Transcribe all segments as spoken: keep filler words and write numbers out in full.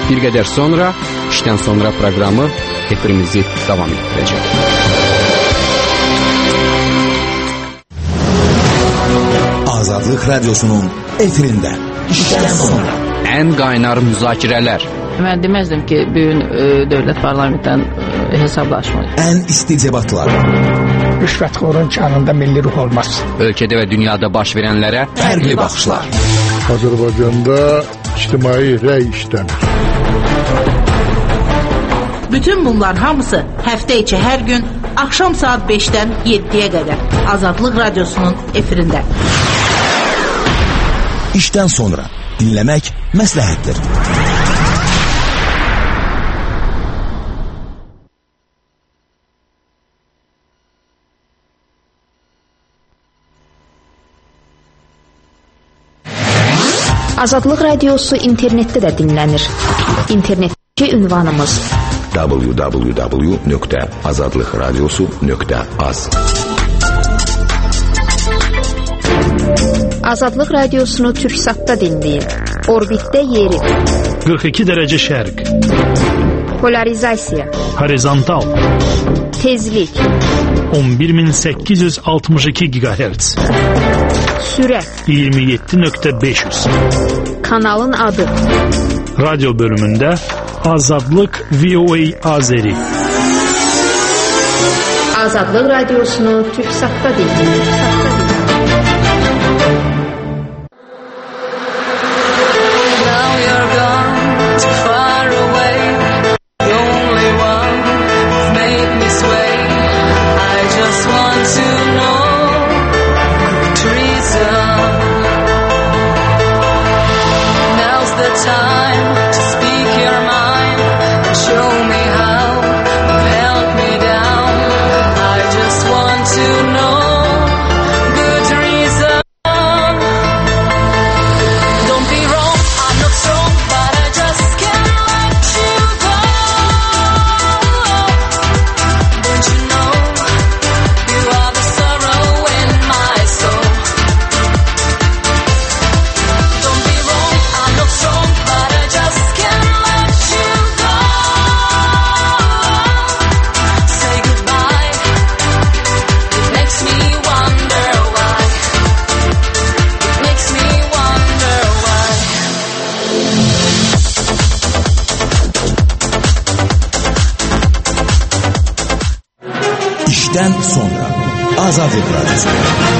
Bir qədər sonra işdən sonra proqramı efirimizi davam etdirəcək. Azadlıq Radyosu'nun efirində işdən sonra ən qaynar müzakirələr. Mən deməzdim ki, bugün e, dövlət parlamentdən e, hesablaşmalıyıq. Ən isti debatlar. Rüşvətxorun canında milli ruh olmaz. Ölkədə və dünyada baş verənlərə fərqli baxışlar. Azərbaycanda ictimai rəy işləmir. Bütün bunlar hamısı həftə içi hər gün axşam saat beşdən yeddiyə qədər Azadlıq Radyosu'nun efirində. İşdən sonra dinləmək məsləhətdir. Azadlıq Radyosu internetdə də dinlənir. İnternetdəki ünvanımız w w w nöqtə azadlıq radyosu nöqtə az. Azadlıq Radiosunu Türksatda dinləyin. Orbitdə yeri. qırx iki dərəcə şərq. Polarizasiya. Horizontal. Tezlik. on bir min səkkiz yüz altmış iki gigahertz. Sürət. iyirmi yeddi nöqtə beş yüz. Kanalın adı. Radyo bölümündə Azadlıq V O A Azeri. Azadlıq Radiosunu Türksatda dinləyin. İşdən sonra Azadlıq Radyosu.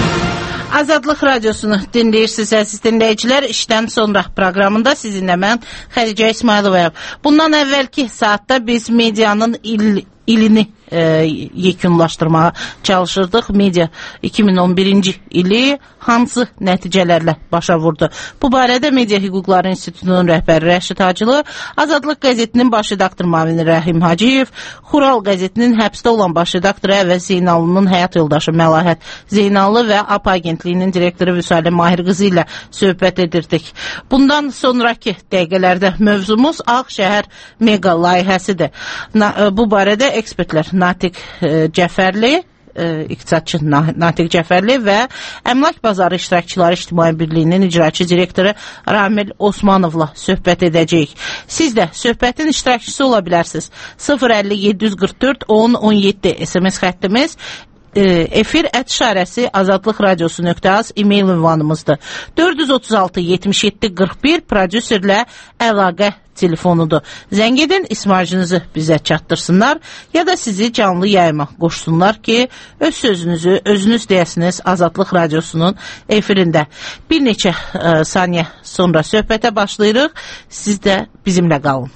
Azadlıq Radiosunu dinləyirsiniz əziz dinləyicilər. İşdən sonra proqramında sizinlə mən Xədicə İsmayılovayam. Bundan əvvəlki saatda biz medianın il, ilini e, yekunlaşdırmağa çalışırdıq. Media iki min on birinci ili hansı nəticələrlə başa vurdu? Bu barədə Media Hüquqları İnstitutunun rəhbəri Rəşid Hacılı, Azadlıq qəzetinin baş redaktor müavini Rəhim Hacıyev, Xural qəzetinin həbsdə olan baş redaktoru Əvəz Zeynallının həyat yoldaşı Məlahət Zeynallı və A P A agentliyinin direktoru Vüsalə Mahir qızı ilə söhbət edirdik. Bundan sonraki dəqiqələrdə mövzumuz Ağşəhər mega layihəsidir. Bu barədə ekspertlər Natiq Cəfərli, iqtisadçı Natiq Cəfərli və Əmlak Bazarı İştirakçıları İctimai Birliyinin icraçı direktoru Ramil Osmanovla söhbət edəcəyik. Siz də söhbətin iştirakçısı ola bilərsiniz. sıfır əlli yeddi yüz qırx dörd on on yeddi S M S xəttimiz, efir ət işarəsi azadlıq radiosu nöqtə az e-mail ünvanımızdır. dörd yüz otuz altı yetmiş yeddi qırx bir prodüserlə əlaqə telefonudur. Zəng edin, ismarcınızı bizə çatdırsınlar ya da sizi canlı yayıma qoşsunlar ki, öz sözünüzü özünüz deyəsiniz Azadlıq Radiosunun efirində. Bir neçə ə, saniyə sonra söhbətə başlayırıq. Siz də bizimlə qalın.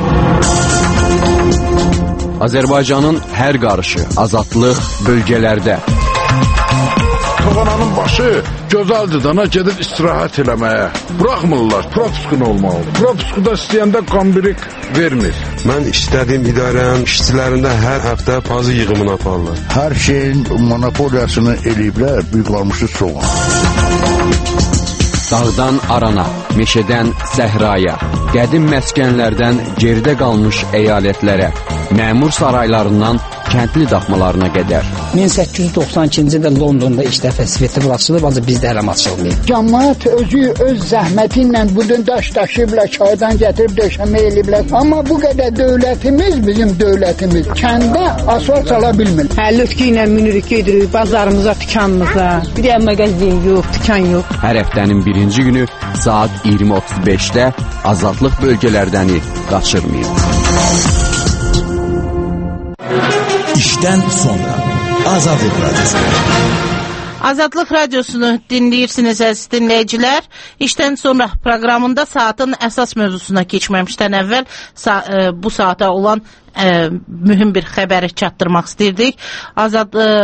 Azərbaycanın hər qarışı azadlıq bölgələrdə. Kavananın başı gözəldir dana gedir istirahət eləməyə. Bıraxmırlar, propiskun olmalı. Propiskuda istəyəndə qambirik vermir. Mən işlədiyim idarənin işçilərində hər həftə pazı yığımını aparırlar. Hər şeyin monopoliyasını eləyiblər, bir qalmışı soğan. Dağdan arana, meşədən səhraya, qədim məskənlərdən geridə qalmış əyalətlərə, məmur saraylarından kəndli daxmalarına qədər. min səkkiz yüz doxsan ikinci ildə Londonda ilk dəfə svetofor açılıb, ancaq bizdə hələ açılmayıb. Cəmaət özü öz zəhməti ilə budun daş daşıyıblar, çaydan gətirib döşəmə eləyiblər. Amma bu qədər dövlətimiz, bizim dövlətimiz kəndə asfalt sala bilmir. Hə, lütki ilə minirik, gedirik bazarımıza, dükanımıza. Bir də mağazin yox, dükan yox. Hər həftənin birinci günü saat iyirmi otuz beşdə azadlıq bölgələrdəni qaçırmayın. İşdən sonra Azadlıq Radyosu. Azadlıq Radiosunu dinləyirsiniz əziz dinləyicilər. İşdən sonra proqramında saatın əsas mövzusuna keçməmişdən əvvəl sa e, bu saata olan e, mühüm bir xəbəri çatdırmaq istəyirdik. Azad e,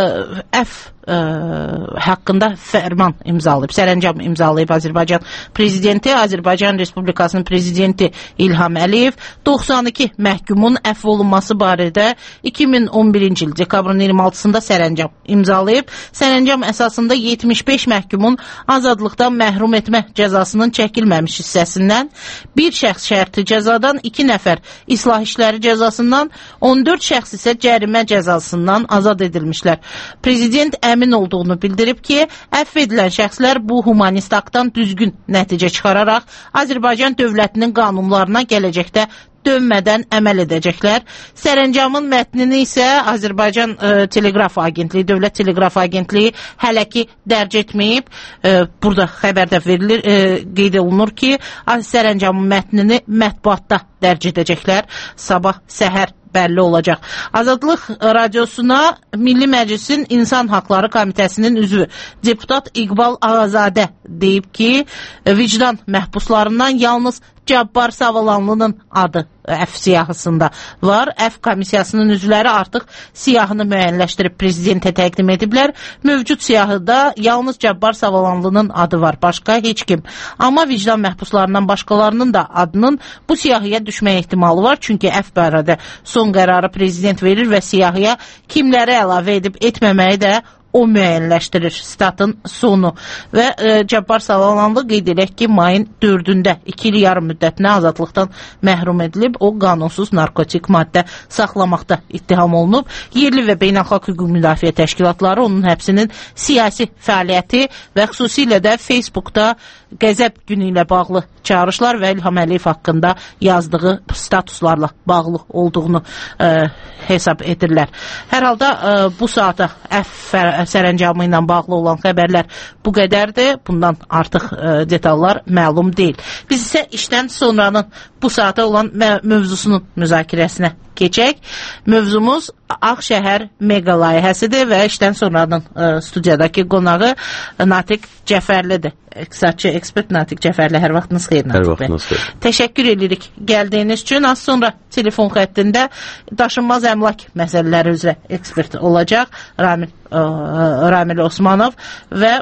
F Ə, haqqında fərman imzalayıb, sərəncam imzalayıb Azərbaycan prezidenti. Azərbaycan Respublikasının prezidenti İlham Əliyev doxsan iki məhkumun əfv olunması barədə iki min on birinci il dekabrın iyirmi altısında sərəncam imzalayıb. Sərəncam əsasında yetmiş beş məhkumun azadlıqdan məhrum etmə cəzasının çəkilməmiş hissəsindən, bir şəxs şərti cəzadan, iki nəfər islah işləri cəzasından, on dörd şəxs isə cərimə cəzasından azad edilmişlər. Prezident əmin olduğunu bildirib ki, əfv edilən şəxslər bu humanist aktdan düzgün nəticə çıxararaq Azərbaycan dövlətinin qanunlarına gələcəkdə dönmədən əməl edəcəklər. Sərəncamın mətnini isə Azərbaycan e, Teleqraf Agentliyi, Dövlət Teleqraf Agentliyi hələ ki dərc etməyib. E, burada xəbərdə verilir, e, qeyd olunur ki, sərəncamın mətnini mətbuatda dərc edəcəklər. Sabah səhər bəlli olacaq. Azadlıq Radiosuna Milli Məclisin İnsan Haqları Komitəsinin üzvü deputat İqbal Ağazadə deyib ki, vicdan məhbuslarından yalnız Cabbar Savalanlının adı əfv siyahısında var. Əfv komissiyasının üzvləri artıq siyahını müəyyənləşdirib prezidentə təqdim ediblər. Mövcud siyahıda yalnız Cabbar Savalanlının adı var, başqa heç kim. Amma vicdan məhbuslarından başqalarının da adının bu siyahıya düşmək ehtimalı var. Çünki əfv barədə son qərarı prezident verir və siyahıya kimləri əlavə edib etməməyi də o müəyyənləşdirir. Statın sonu. Və e, Cabbar Savalanlı qeyd edək ki, mayın dördündə iki il yarım müddətinə azadlıqdan məhrum edilib. O, qanunsuz narkotik maddə saxlamaqda ittiham olunub. Yerli və beynəlxalq hüquq müdafiə təşkilatları onun həbsinin siyasi fəaliyyəti və xüsusilə də Facebookda qəzəb günü ilə bağlı çağırışlar və İlham Əliyev haqqında yazdığı statuslarla bağlı olduğunu e, hesab edirlər. Hər halda e, bu saata əfv sərəncamı ilə bağlı olan xəbərlər bu qədərdir. Bundan artıq e, detallar məlum deyil. Biz isə işdən sonranın bu saata olan mövzusunun müzakirəsinə keçək. Mövzumuz Ağşəhər mega layihəsidir və işdən sonranın e, studiyadakı qonağı Natiq Cəfərlidir. İqtisadçı ekspert Natiq Cəfərli, hər vaxtınız xeyir Natiq bəy. Hər vaxtınız xeyir. Təşəkkür edirik gəldiyiniz üçün. Az sonra telefon xəttində daşınmaz əmlak məsələləri üzrə ekspert olacaq Ramil, ə, Ramil Osmanov və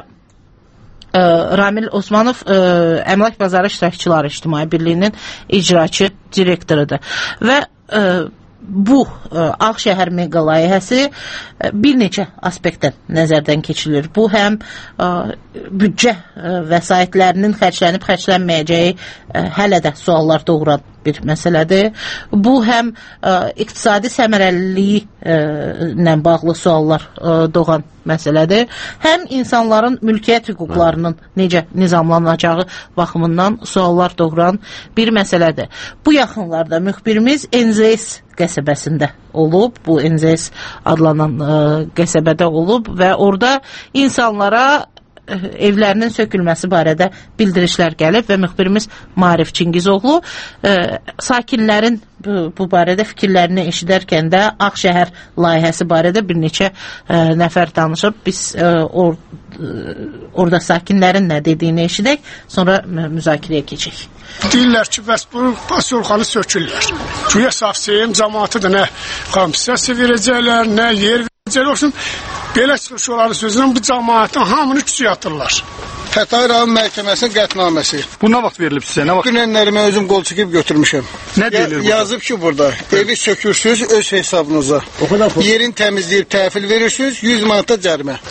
ə, Ramil Osmanov ə, Əmlak Bazarı İştirakçıları İctimai Birliyinin icraçı direktorudur. Və ə, bu ə, Ağşəhər mega layihəsi ə, bir neçə aspektdən nəzərdən keçirilir. Bu həm ə, büdcə ə, vəsaitlərinin xərclənib xərclənməyəcəyi ə, hələ də suallar doğuran bir məsələdir. Bu həm ə, iqtisadi səmərəliliyi ilə bağlı suallar ə, doğan məsələdir. Həm insanların mülkiyyət hüquqlarının necə nizamlanacağı baxımından suallar doğuran bir məsələdir. Bu yaxınlarda müxbirimiz N Z S qəsəbəsində olub, bu N Z S adlanan ə, qəsəbədə olub və orada insanlara evlərinin sökülməsi barədə bildirişlər gəlib və müxbirimiz Marif Çingizoğlu e, sakinlərin bu, bu barədə fikirlərini eşidərkən də Ağşəhər layihəsi barədə bir neçə e, nəfər danışıb. Biz e, or, e, orada sakinlərin nə dediyini eşidək, sonra müzakirəyə keçək. Deyirlər ki, bəs bu pasyolxanı sökürlər. Güya safsiyəm cəmaatı da nə kompensasiya verəcəklər, nə yer verəcəklər olsun. Belə çıxış oları sözünün bu cəmaatın hamını küçüyə atırlar. Xətai rayon məhkəməsinin qətnaməsi. Bu nə vaxt verilib sizə? Nə vaxt? Günənləri mən özüm qol çəkib götürmüşəm. Nə deyilir burada? Yazıb ki, burada evi sökürsüz öz hesabınıza. Yerin təmizləyib təhvil verirsiniz, yüz manata cərimə. Bax,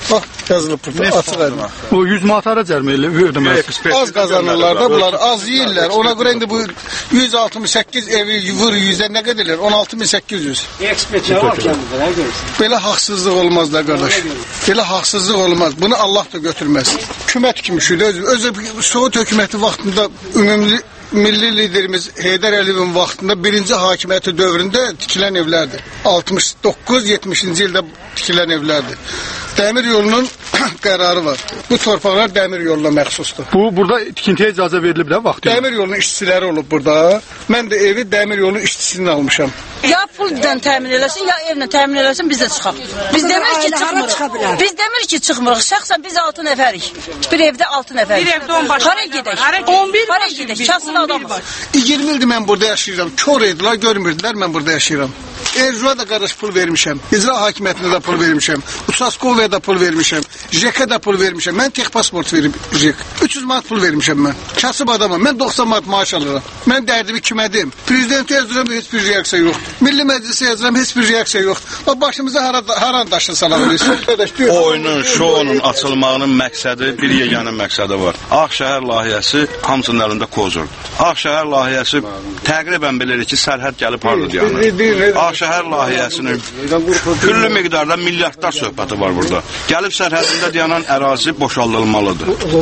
Yazılıb burada, açıq aydın. Bu yüz manatlara cərməli ödəməz. Az qazanırlar da bunlar, az yeyirlər. Ona görə indi bu yüz altmış səkkiz evi vur yüzə nə qədərlər? on altı min səkkiz yüz. Ekspert var kəndində, nə görürsən? Belə haqsızlıq olmaz da qardaş. Belə haqsızlıq olmaz. Bunu Allah da götürməz. Hökumət kimi şeydir. Öz, öz Sovet hökuməti vaxtında ümumi milli liderimiz Heydər Əliyevin vaxtında birinci hakimiyyəti dövründə tikilən evlərdir. altmış doqquz yetmişinci ildə tikilən evlərdir. Dəmir yolunun qərarı var. Bu torpaqlar dəmir yoluna məxsusdur. Bu burada tikintiyə icazə verilib də vaxtı. Dəmir yolunun işçiləri olub burada. Mən də evi dəmir yolunun işçisini almışam. Ya puldan təmin eləsin, ya evlə təmin eləsin, biz də çıxaq. Biz demirik ki, çıxmırıq. Biz demirik ki, çıxmırıq. Şəxsən biz altı nəfərik. Bir evdə altı nəfərik. Bir evdə on baş. Hara gedək? on bir Hara gedək? Kasıb adamız. iyirmi ildir mən burada yaşayıram. Kör idilər, görmürdülər mən burada yaşayıram. Erzuya da qardaş pul vermişəm. İcra hakimiyyətinə də pul vermişəm. Uçaskovaya da pul vermişəm. Jekə də pul vermişəm. Mən tek pasport verib Jek. üç yüz manat pul vermişəm mən. Kasıb adamam. Mən doxsan manat maaş alıram. Mən dərdimi kimə deyim? Prezidenti yazıram, heç bir reaksiya yoxdur. Milli Məclisə yazıram, heç bir reaksiya yoxdur. O başımıza hara haran daşın salabiliriz. Oyunun, şounun açılmağının məqsədi, bir yeganə məqsədi var. Ağşəhər layihəsi hamısının əlində kozurdur. Ağşəhər layihəsi təqribən bilirik ki, sərhəd gəlib harda dayanır. Ağşəhər layihəsinin küllü miqdarda milyardlar söhbəti var burada. Gəlib sərhədində dayanan ərazi boşaldılmalıdır.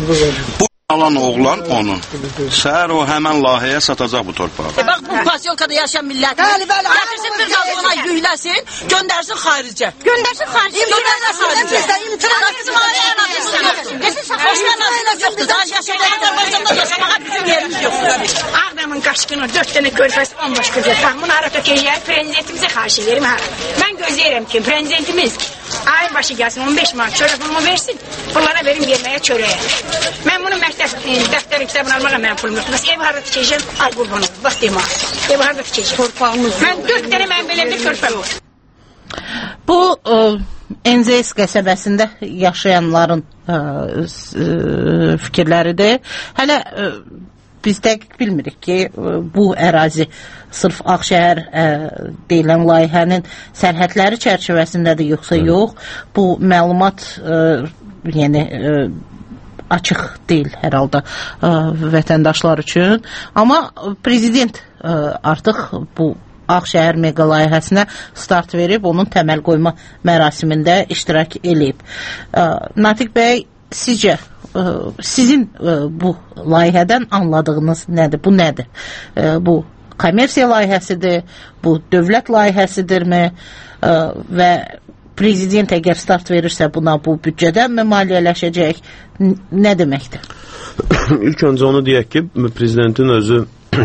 Bu alan oğlan onun. Səhər o həmən layihəyə satacaq bu torpağı. E bax, bu pasyolkada yaşayan millət. Gətirsin bir qaz ona yükləsin, göndərsin xaricə. Göndərsin xaricə. Göndərsin xaricə. İmtina bizim ailə anasımız yoxdur. Başqa anasımız yoxdur. Daha yaşamağa, Azərbaycanda yaşamağa bizim yerimiz yoxdur. Ağdamın qaşqını dörd dənə körfəsi on baş gözət. Bax, bunu hara tökəyək, prezidentimizə xarş ederim. Mən gözləyirəm ki, prezidentimiz ayın başı gəlsin, on beş manat çörək pulumu versin, pullara verim verməyə çörəyə. Mən bunu məktəb, dəftər kitabını almağa mən pulum yoxdur. Bəs ev harada tikəcəm, ay qurban olun, bax deyim ha. Ev harada tikəcəm. Torpağımız. Mən dörd dənə mən belə bir körpəm var. Bu ə, Enzeys qəsəbəsində yaşayanların ə, ə, fikirləridir. Hələ ə, biz dəqiq bilmirik ki, bu ərazi sırf Ağşəhər ə, deyilən layihənin sərhədləri çərçivəsindədir, yoxsa yox. Bu məlumat ə, yəni ə, açıq deyil hər halda ə, vətəndaşlar üçün. Amma prezident ə, artıq bu Ağşəhər mega layihəsinə start verib, onun təməl qoyma mərasimində iştirak eləyib. Ə, Natiq bəy, sizcə ə, sizin ə, bu layihədən anladığınız nədir? Bu nədir? Ə, bu kommersiya layihəsidir, bu dövlət layihəsidirmi ə, və prezident əgər start verirsə buna bu büdcədən mi maliyyələşəcək? Nə deməkdir? İlk öncə onu deyək ki, prezidentin özü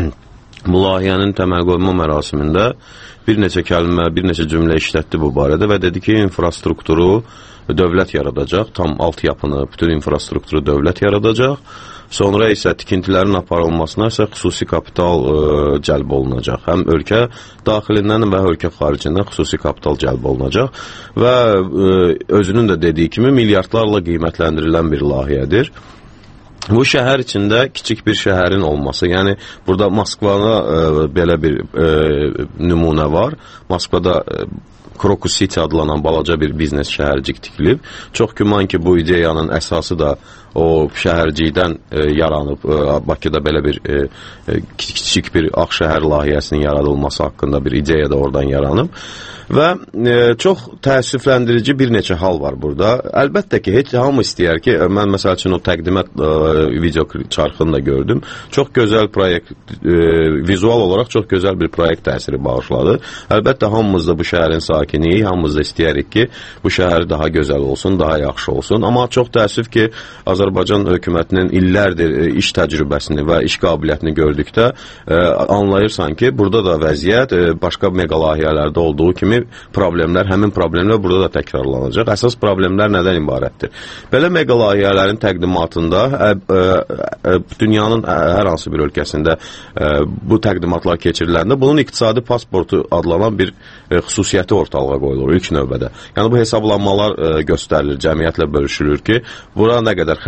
bu layihənin təməl qoyma mərasimində bir neçə kəlmə, bir neçə cümlə işlətdi bu barədə və dedi ki, infrastrukturu dövlət yaradacaq, tam altyapını, bütün infrastrukturu dövlət yaradacaq. Sonra isə tikintilərin aparılmasına isə xüsusi kapital ə, cəlb olunacaq. Həm ölkə daxilindən və ölkə xaricindən xüsusi kapital cəlb olunacaq və ə, özünün də dediyi kimi milyardlarla qiymətləndirilən bir layihədir. Bu şəhər içində kiçik bir şəhərin olması, yəni burada Moskvada ə, belə bir ə, nümunə var. Moskvada ə, Krokus City adlanan balaca bir biznes şəhərcik tikilib. Çox güman ki, bu ideyanın əsası da o şəhərcikdən e, yaranıb. E, Bakıda belə bir e, kiçik bir Ağşəhər layihəsinin yaradılması haqqında bir ideya da oradan yaranıb. Və e, çox təəssüfləndirici bir neçə hal var burada. Əlbəttə ki, heç hamı istəyər ki, mən məsəl üçün o təqdimət e, video çarxını da gördüm. Çox gözəl proyekt, e, vizual olaraq çox gözəl bir proyekt təsiri bağışladı. Əlbəttə, hamımız da bu şəhərin sakiniyi, hamımız da istəyərik ki, bu şəhər daha gözəl olsun, daha yaxşı olsun. Amma çox təəssüf ki, Azərbaycan hökumətinin illərdir e, iş təcrübəsini və iş qabiliyyətini gördükdə e, anlayırsan ki, burada da vəziyyət e, başqa mega layihələrdə olduğu kimi problemlər, həmin problemlər burada da təkrarlanacaq. Əsas problemlər nədən ibarətdir? Belə mega layihələrin təqdimatında ə, ə, ə, dünyanın hər hansı bir ölkəsində ə, bu təqdimatlar keçiriləndə bunun iqtisadi pasportu adlanan bir ə, xüsusiyyəti ortalığa qoyulur ilk növbədə. Yəni bu hesablanmalar ə, göstərilir, cəmiyyətlə bölüşülür ki, bura nə qədər xərc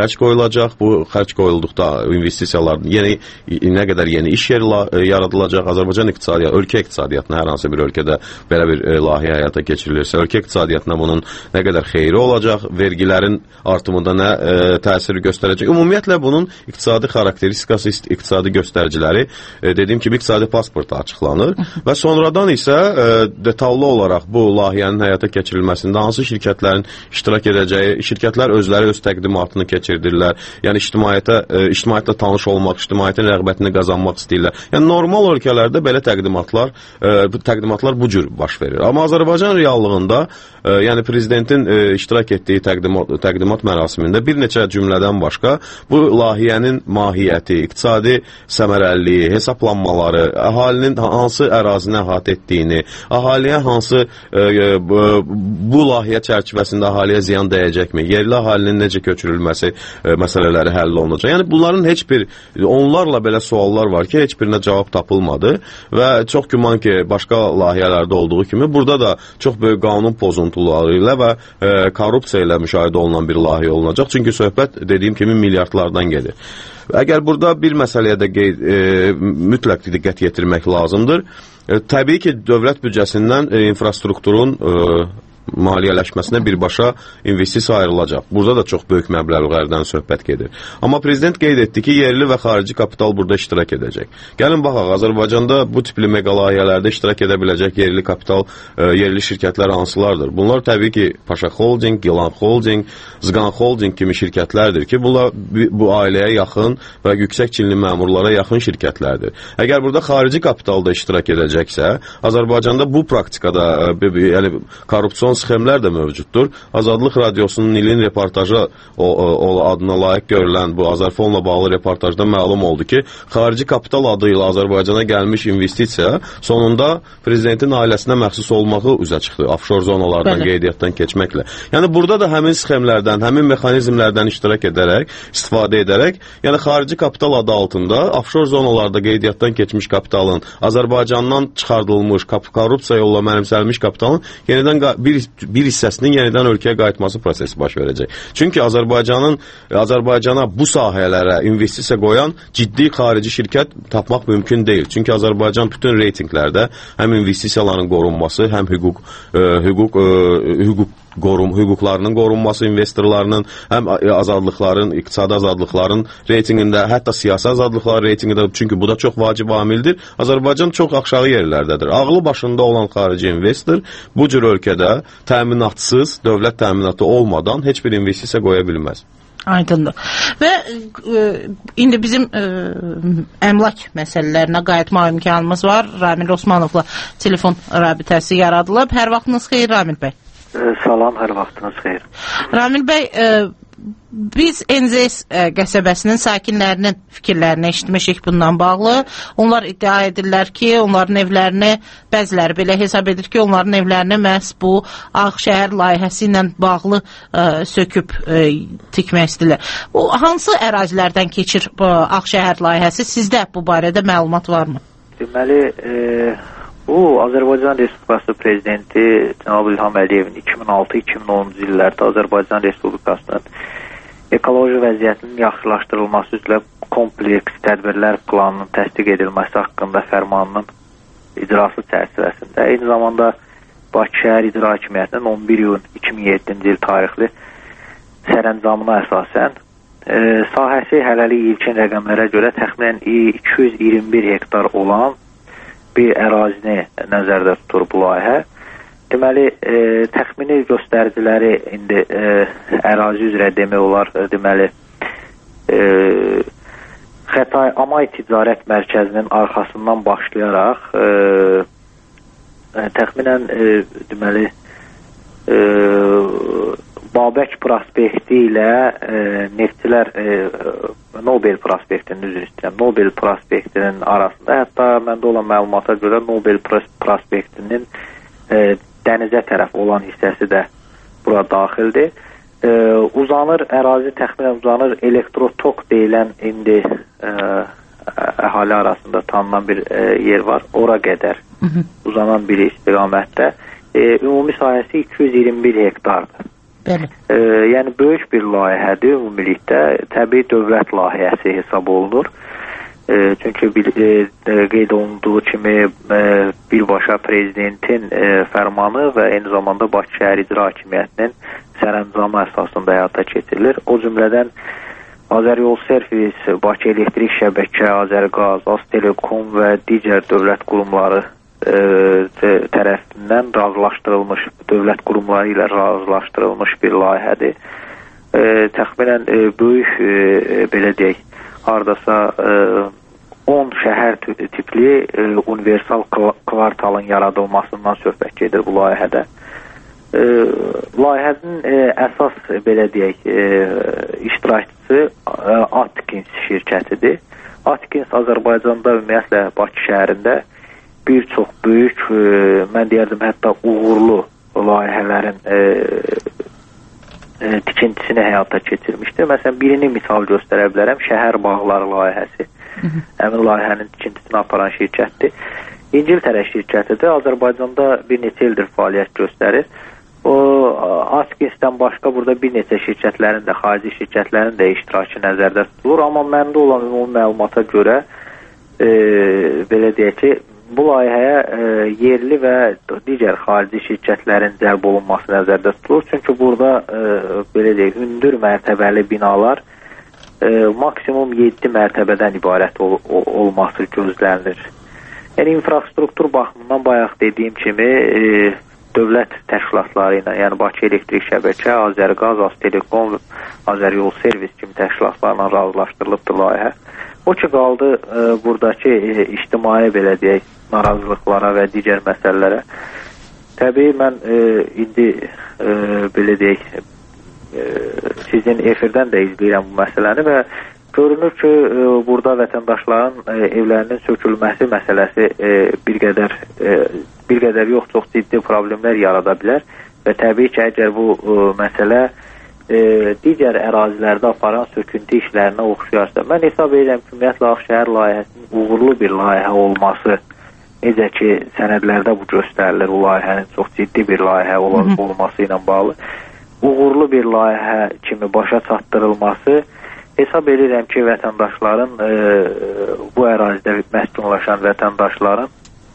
xərc qoyulacaq. Bu xərc qoyulduqda investisiyalar, yeni nə qədər yeni iş yeri yaradılacaq. Azərbaycan iqtisadiyyatı, ölkə iqtisadiyyatına hər hansı bir ölkədə belə bir e, layihə həyata keçirilirsə, ölkə iqtisadiyyatına bunun nə qədər xeyri olacaq, vergilərin artımında nə e, təsiri göstərəcək. Ümumiyyətlə bunun iqtisadi xarakteristikası, iqtisadi göstəriciləri e, dediyim kimi iqtisadi pasportda açıqlanır və sonradan isə e, detallı olaraq bu layihənin həyata keçirilməsində hansı şirkətlərin iştirak edəcəyi, şirkətlər özləri öz təqdimatını keçirdirlər. Yəni ictimaiyyətə, e, ictimaiyyətlə tanış olmaq, ictimaiyyətin rəğbətini qazanmaq istəyirlər. Yəni normal ölkələrdə belə təqdimatlar, e, bu təqdimatlar bu cür baş verir. Amma Azərbaycan reallığında, e, yəni prezidentin e, iştirak etdiyi təqdimat, təqdimat mərasimində bir neçə cümlədən başqa bu layihənin mahiyyəti, iqtisadi səmərəliliyi, hesablanmaları, əhalinin hansı ərazini əhatə etdiyini, əhaliyə hansı e, bu, bu layihə çərçivəsində əhaliyə ziyan dəyəcəkmi? Yerli əhalinin necə köçürülməsi e, məsələləri həll olunacaq? Yəni bunların heç bir, onlarla belə suallar var ki, heç birinə cavab tapılmadı və çox güman ki, başqa layihələrdə olduğu kimi burada da çox böyük qanun pozuntuları ilə və e, korrupsiya ilə müşahidə olunan bir layihə olunacaq. Çünki söhbət dediyim kimi milyardlardan gedir. Əgər burada bir məsələyə də qeyd, e, mütləq diqqət yetirmək lazımdır. E, təbii ki, dövlət büdcəsindən e, infrastrukturun e, maliyyələşməsinə birbaşa investisiya ayrılacaq. Burada da çox böyük məbləğlərdən söhbət gedir. Amma prezident qeyd etdi ki, yerli və xarici kapital burada iştirak edəcək. Gəlin baxaq, Azərbaycanda bu tipli mega layihələrdə iştirak edə biləcək yerli kapital, e, yerli şirkətlər hansılardır? Bunlar təbii ki, Paşa Holding, Gilan Holding, Zqan Holding kimi şirkətlərdir ki, bunlar bu ailəyə yaxın və yüksək çinli məmurlara yaxın şirkətlərdir. Əgər burada xarici kapitalda iştirak edəcəksə, Azərbaycanda bu praktikada, e, yəni korrupsiyon sxemlər də mövcuddur. Azadlıq Radiosunun ilin reportajı o, o adına layiq görülən bu Azərfonla bağlı reportajda məlum oldu ki, xarici kapital adı ilə Azərbaycana gəlmiş investisiya sonunda prezidentin ailəsinə məxsus olmağı üzə çıxdı. Offshore zonalardan, Bəli. qeydiyyatdan keçməklə. Yəni burada da həmin sxemlərdən, həmin mexanizmlərdən iştirak edərək, istifadə edərək, yəni xarici kapital adı altında offshore zonalarda qeydiyyatdan keçmiş kapitalın, Azərbaycandan çıxardılmış, korrupsiya yolla mənimsəlmiş kapitalın yenidən bir bir hissəsinin yenidən ölkəyə qayıtması prosesi baş verəcək. Çünki Azərbaycanın Azərbaycana bu sahələrə investisiya qoyan ciddi xarici şirkət tapmaq mümkün deyil. Çünki Azərbaycan bütün reytinqlərdə həm investisiyaların qorunması, həm hüquq e, hüquq e, hüquq qorum, hüquqlarının qorunması, investorlarının, həm azadlıqların, iqtisadi azadlıqların reytingində, hətta siyasi azadlıqlar reytingində, çünki bu da çox vacib amildir. Azərbaycan çox aşağı yerlərdədir. Ağlı başında olan xarici investor bu cür ölkədə təminatsız, dövlət təminatı olmadan heç bir investisiya qoya bilməz. Aydındır. Və e, indi bizim e, əmlak məsələlərinə qayıtmaq imkanımız var. Ramil Osmanovla telefon rabitəsi yaradılıb. Hər vaxtınız xeyir, Ramil bəy. Salam, hər vaxtınız xeyir. Ramil bəy, e, biz N Z S e, qəsəbəsinin sakinlərinin fikirlərini eşitmişik bundan bağlı. Onlar iddia edirlər ki, onların evlərini, bəziləri belə hesab edir ki, onların evlərini məhz bu Ağşəhər layihəsi ilə bağlı e, söküb e, tikmək istəyirlər. Bu hansı ərazilərdən keçir bu Ağşəhər layihəsi? Sizdə bu barədə məlumat varmı? Deməli, e bu, Azərbaycan Respublikası Prezidenti Cənab İlham Əliyevin iki min altı iki min onuncu illərdə Azərbaycan Respublikasının ekoloji vəziyyətinin yaxşılaşdırılması üzrə kompleks tədbirlər planının təsdiq edilməsi haqqında fərmanının icrası çərçivəsində, eyni zamanda Bakı şəhər İcra Hakimiyyətinin on bir iyun iki min yeddinci il tarixli sərəncamına əsasən e, sahəsi hələlik ilkin rəqəmlərə görə təxminən iki yüz iyirmi bir hektar olan bir ərazini nəzərdə tutur bu layihə. Deməli, e, təxmini göstəriciləri indi e, ərazi üzrə demək olar, e, deməli, e, Xətay Amay Ticarət Mərkəzinin arxasından başlayaraq e, e, təxminən e, deməli, e, Babək prospekti ilə e, neftçilər e, Nobel prospektinin üzr istəyirəm, Nobel prospektinin arasında, hətta məndə olan məlumata görə Nobel prospektinin e, dənizə tərəf olan hissəsi də bura daxildir. E, uzanır, ərazi təxminən uzanır, elektrotok deyilən indi e, əhali arasında tanınan bir e, yer var, ora qədər uzanan bir istiqamətdə. E, ümumi sahəsi iki yüz iyirmi bir hektardır. Bəli. E, yəni böyük bir layihədir ümumilikdə, təbii dövlət layihəsi hesab olunur. E, çünki bir, e, qeyd olunduğu kimi e, birbaşa prezidentin e, fərmanı və eyni zamanda Bakı şəhər icra hakimiyyətinin sərəncamı əsasında həyata keçirilir. O cümlədən Azəryol Servis, Bakı Elektrik Şəbəkə, Azərqaz, Aztelekom və digər dövlət qurumları e, tərəfindən razılaşdırılmış, dövlət qurumları ilə razılaşdırılmış bir layihədir. E, təxminən e, böyük, e, belə deyək, hardasa e, on şəhər tipli e, universal kvartalın yaradılmasından söhbət gedir bu layihədə. E, layihənin e, əsas, belə deyək, e, iştirakçısı e, Atkins şirkətidir. Atkins Azərbaycanda ümumiyyətlə Bakı şəhərində bir çox böyük, e, mən deyərdim, hətta uğurlu layihələrin e, e, tikintisini həyata keçirmişdir. Məsələn, birini misal göstərə bilərəm, Şəhər Bağları layihəsi. Həmin layihənin tikintisini aparan şirkətdir. İngiltərə şirkətidir. Azərbaycanda bir neçə ildir fəaliyyət göstərir. O, Atkinsdən başqa burada bir neçə şirkətlərin də, xarici şirkətlərin də iştirakı nəzərdə tutulur. Amma məndə olan ümumi məlumata görə, e, belə deyək ki, bu layihəyə e, yerli və digər xarici şirkətlərin cəlb olunması nəzərdə tutulur. Çünki burada, e, belə deyək, hündür mərtəbəli binalar e, maksimum yeddi mərtəbədən ibarət ol, ol, olması gözlənilir. Yəni, infrastruktur baxımından bayaq dediyim kimi, e, dövlət təşkilatları ilə, yəni Bakı Elektrik Şəbəkə, Azərqaz, Aztelekom, Azəryol Servis kimi təşkilatlarla razılaşdırılıbdır layihə. O ki, qaldı e, buradakı e, ictimai, belə deyək, narazılıqlara və digər məsələlərə. Təbii, mən e, indi, e, belə deyək, e, sizin efirdən də izləyirəm bu məsələni və görünür ki, e, burada vətəndaşların e, evlərinin sökülməsi məsələsi e, bir qədər e, bir qədər yox, çox ciddi problemlər yarada bilər və təbii ki, əgər bu e, məsələ e, digər ərazilərdə aparan söküntü işlərinə oxşuyarsa, mən hesab edirəm ki, ümumiyyətlə Ağşəhər layihəsinin uğurlu bir layihə olması, necə ki, sənədlərdə bu göstərilir, bu layihənin çox ciddi bir layihə ol olması ilə bağlı, uğurlu bir layihə kimi başa çatdırılması, hesab edirəm ki, vətəndaşların, e, bu ərazidə məskunlaşan vətəndaşların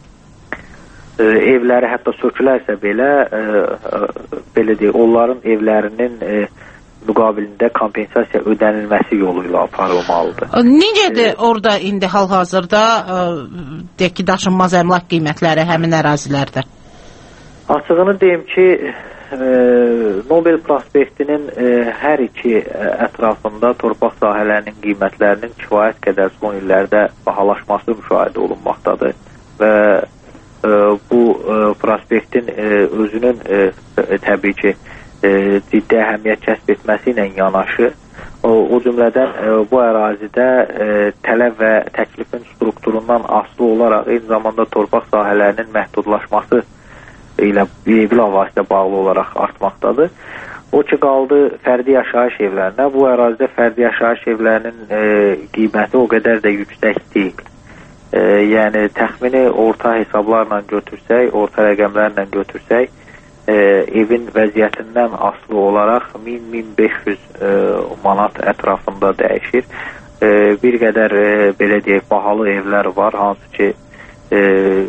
e, evləri hətta sökülərsə belə, e, e, belə deyək, onların evlərinin e, müqabilində kompensasiya ödənilməsi yolu ilə aparılmalıdır. Necədir orada indi hal-hazırda deyək ki, daşınmaz əmlak qiymətləri həmin ərazilərdə? Açığını deyim ki, e, Nobel prospektinin e, hər iki ətrafında torpaq sahələrinin qiymətlərinin kifayət qədər son illərdə bahalaşması müşahidə olunmaqdadır və e, bu e, prospektin e, özünün e, təbii ki, E, ciddi əhəmiyyət kəsb etməsi ilə yanaşı, o, o cümlədən e, bu ərazidə e, tələb və təklifin strukturundan asılı olaraq eyni zamanda torpaq sahələrinin məhdudlaşması ilə bilavasitə bağlı olaraq artmaqdadır. O ki, qaldı fərdi yaşayış evlərinə. Bu ərazidə fərdi yaşayış evlərinin e, qiyməti o qədər də yüksək deyil. E, yəni, təxmini orta hesablarla götürsək, orta rəqəmlərlə götürsək, E, evin vəziyyətindən asılı olaraq min min beş yüz e, manat ətrafında dəyişir. E, bir qədər e, belə deyək, bahalı evlər var, hansı ki e,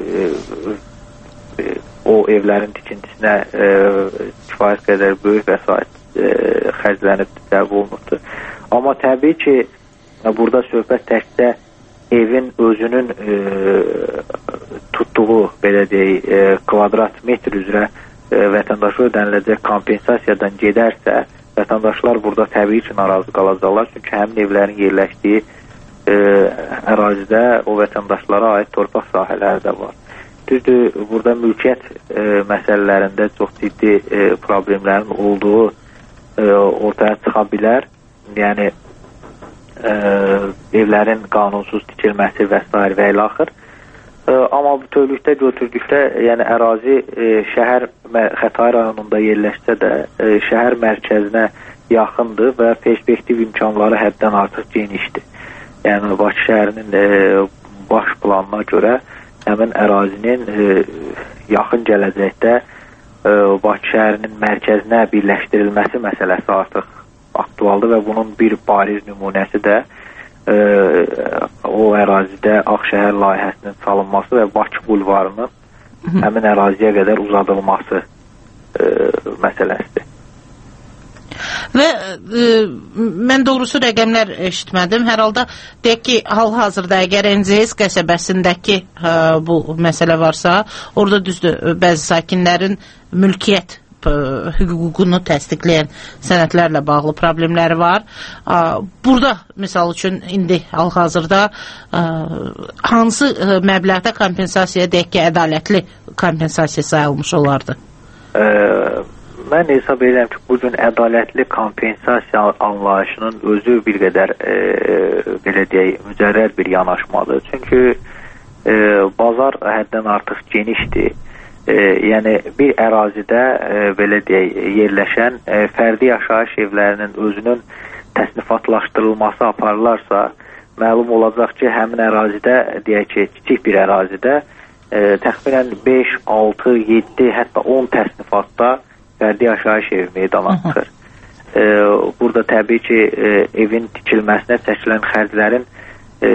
e, o evlərin tikintisinə e, kifayət qədər böyük vəsait e, xərclənib cəlb olunubdur. Amma təbii ki, burada söhbət təkcə evin özünün e, tutduğu, belə deyək, e, kvadrat metr üzrə vətəndaşa ödəniləcək kompensasiyadan gedərsə, vətəndaşlar burada təbii ki, narazı qalacaqlar. Çünki həmin evlərin yerləşdiyi e, ərazidə o vətəndaşlara aid torpaq sahələri də var. Düzdür, burada mülkiyyət e, məsələlərində çox ciddi e, problemlərin olduğu e, ortaya çıxa bilər. Yəni, e, evlərin qanunsuz tikilməsi və s. və ilə axır. Amma bütövlükdə götürdükdə, yəni ərazi e, şəhər Xətai rayonunda yerləşsə də e, şəhər mərkəzinə yaxındır və perspektiv imkanları həddən artıq genişdir. Yəni Bakı şəhərinin e, baş planına görə həmin ərazinin e, yaxın gələcəkdə e, Bakı şəhərinin mərkəzinə birləşdirilməsi məsələsi artıq aktualdır və bunun bir bariz nümunəsi də e, o ərazidə Ağşəhər layihəsinin salınması və Bakı bulvarının həmin əraziyə qədər uzadılması e, məsələsidir. Və e, mən doğrusu rəqəmlər eşitmədim. Hər halda deyək ki, hal-hazırda əgər Enzeyis qəsəbəsindəki e, bu məsələ varsa, orada düzdür, bəzi sakinlərin mülkiyyət e, hüququnu təsdiqləyən sənədlərlə bağlı problemləri var. E, burada, misal üçün, indi hal-hazırda e, hansı e, məbləğdə kompensasiya, deyək ki, ədalətli kompensasiya sayılmış olardı? Eee Mən hesab edirəm ki, bugün ədalətli kompensasiya anlayışının özü bir qədər e, belə deyək, mücərrəd bir yanaşmadır. Çünki e, bazar həddən artıq genişdir. E, yəni bir ərazidə e, belə deyək, yerləşən e, fərdi yaşayış evlərinin özünün təsnifatlaşdırılması aparılarsa, məlum olacaq ki, həmin ərazidə, deyək ki, kiçik bir ərazidə e, təxminən beş, altı, yeddi, hətta on təsnifatda fərdi yaşayış evi meydana çıxır. E, burada təbii ki, e, evin tikilməsinə çəkilən xərclərin e,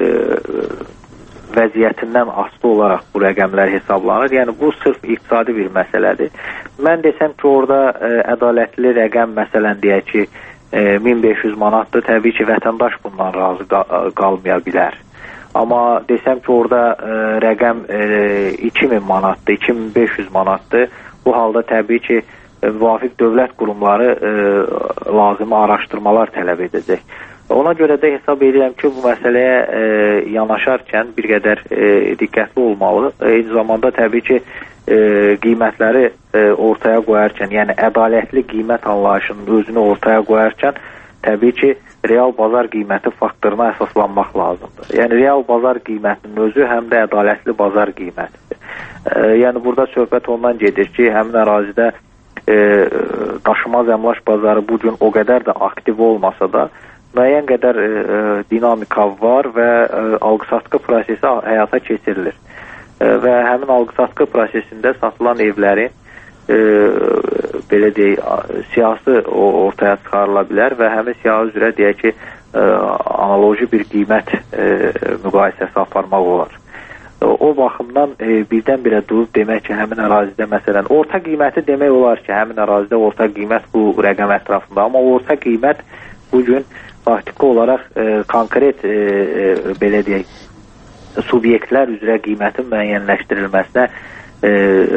vəziyyətindən asılı olaraq bu rəqəmlər hesablanır. Yəni, bu sırf iqtisadi bir məsələdir. Mən desəm ki, orada e, ədalətli rəqəm məsələn deyək ki, e, min beş yüz manatdır. Təbii ki, vətəndaş bundan razı qal qalmaya bilər. Amma desəm ki, orada e, rəqəm e, iki min manatdır, iki min beş yüz manatdır. Bu halda təbii ki, müvafiq dövlət qurumları e, lazımi araşdırmalar tələb edəcək. Ona görə də hesab edirəm ki, bu məsələyə e, yanaşarkən bir qədər e, diqqətli olmalı. Eyni zamanda təbii ki, e, qiymətləri e, ortaya qoyarkən, yəni ədalətli qiymət anlayışının özünü ortaya qoyarkən, təbii ki, real bazar qiyməti faktoruna əsaslanmaq lazımdır. Yəni, real bazar qiymətinin özü həm də ədalətli bazar qiymətidir. E, yəni, burada söhbət ondan gedir ki, həmin ərazidə e, daşımaz əmlak bazarı bugün o qədər də aktiv olmasa da, müəyyən qədər e, dinamika var və e, alqı-satqı prosesi həyata keçirilir. E, və həmin alqı-satqı prosesində satılan evlərin e, belə deyək, siyasi ortaya çıxarıla bilər və həmin siyasi üzrə deyək ki, e, analoji bir qiymət e, müqayisəsi aparmaq olar. E, o baxımdan e, birdən-birə durub demək ki, həmin ərazidə məsələn, orta qiyməti demək olar ki, həmin ərazidə orta qiymət bu rəqəm ətrafında, amma orta qiymət bugün faktiki olaraq e, konkret e, e, belə deyək, subyektlər üzrə qiymətin müəyyənləşdirilməsinə e,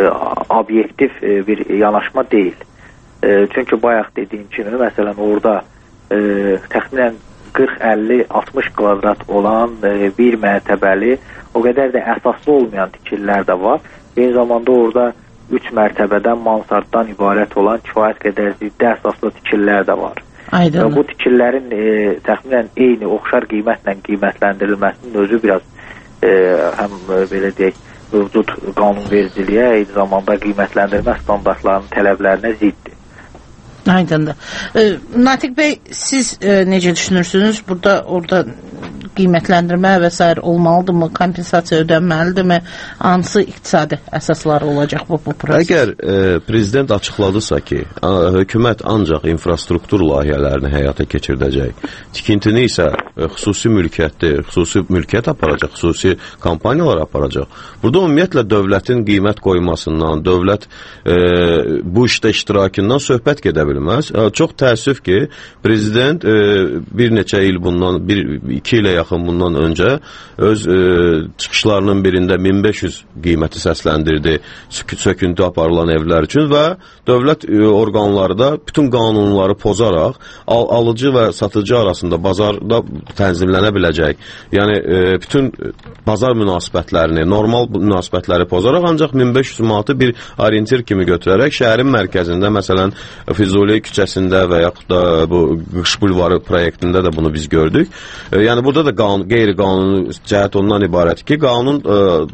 obyektiv e, bir yanaşma deyil. E, çünki bayaq dediyim kimi, məsələn, orada e, təxminən qırx, əlli, altmış kvadrat olan e, bir mərtəbəli, o qədər də əsaslı olmayan tikillər də var. Eyni zamanda orada üç mərtəbədən, mansarddan ibarət olan kifayət qədər ziddi əsaslı tikillər də var. Aydın. Bu tikillərin e, təxminən eyni, oxşar qiymətlə qiymətləndirilməsinin özü biraz e, həm e, belə deyək, mövcud qanunvericiliyə, eyni zamanda qiymətləndirmə standartlarının tələblərinə ziddir. Aydındır. E, Natiq bəy, siz e, necə düşünürsünüz? Burada orada qiymətləndirmə və s. olmalıdırmı? Kompensasiya ödənməlidirmi? Hansı iqtisadi əsasları olacaq bu, bu proses? Əgər e, prezident açıqladısa ki, a, hökumət ancaq infrastruktur layihələrini həyata keçirdəcək, tikintini isə e, xüsusi mülkiyyətli, xüsusi mülkiyyət aparacaq, xüsusi kampaniyalar aparacaq. Burada ümumiyyətlə dövlətin qiymət qoymasından, dövlət e, bu işdə iştirakından söhbət gedə bilməz. E, çox təəssüf ki, prezident e, bir neçə il bundan, bir, iki ilə yaxın bundan öncə öz e, çıxışlarının birində min beş yüz qiyməti səsləndirdi söküntü aparılan evlər üçün və dövlət e, orqanları da bütün qanunları pozaraq al alıcı və satıcı arasında bazarda tənzimlənə biləcək, yəni e, bütün bazar münasibətlərini, normal münasibətləri pozaraq ancaq min beş yüz manatı bir orientir kimi götürərək şəhərin mərkəzində, məsələn Füzuli küçəsində və yaxud da bu Qış bulvarı proyektində də bunu biz gördük. E, yəni burada da qanun, qeyri-qanuni cəhət ondan ibarət ki, qanun e,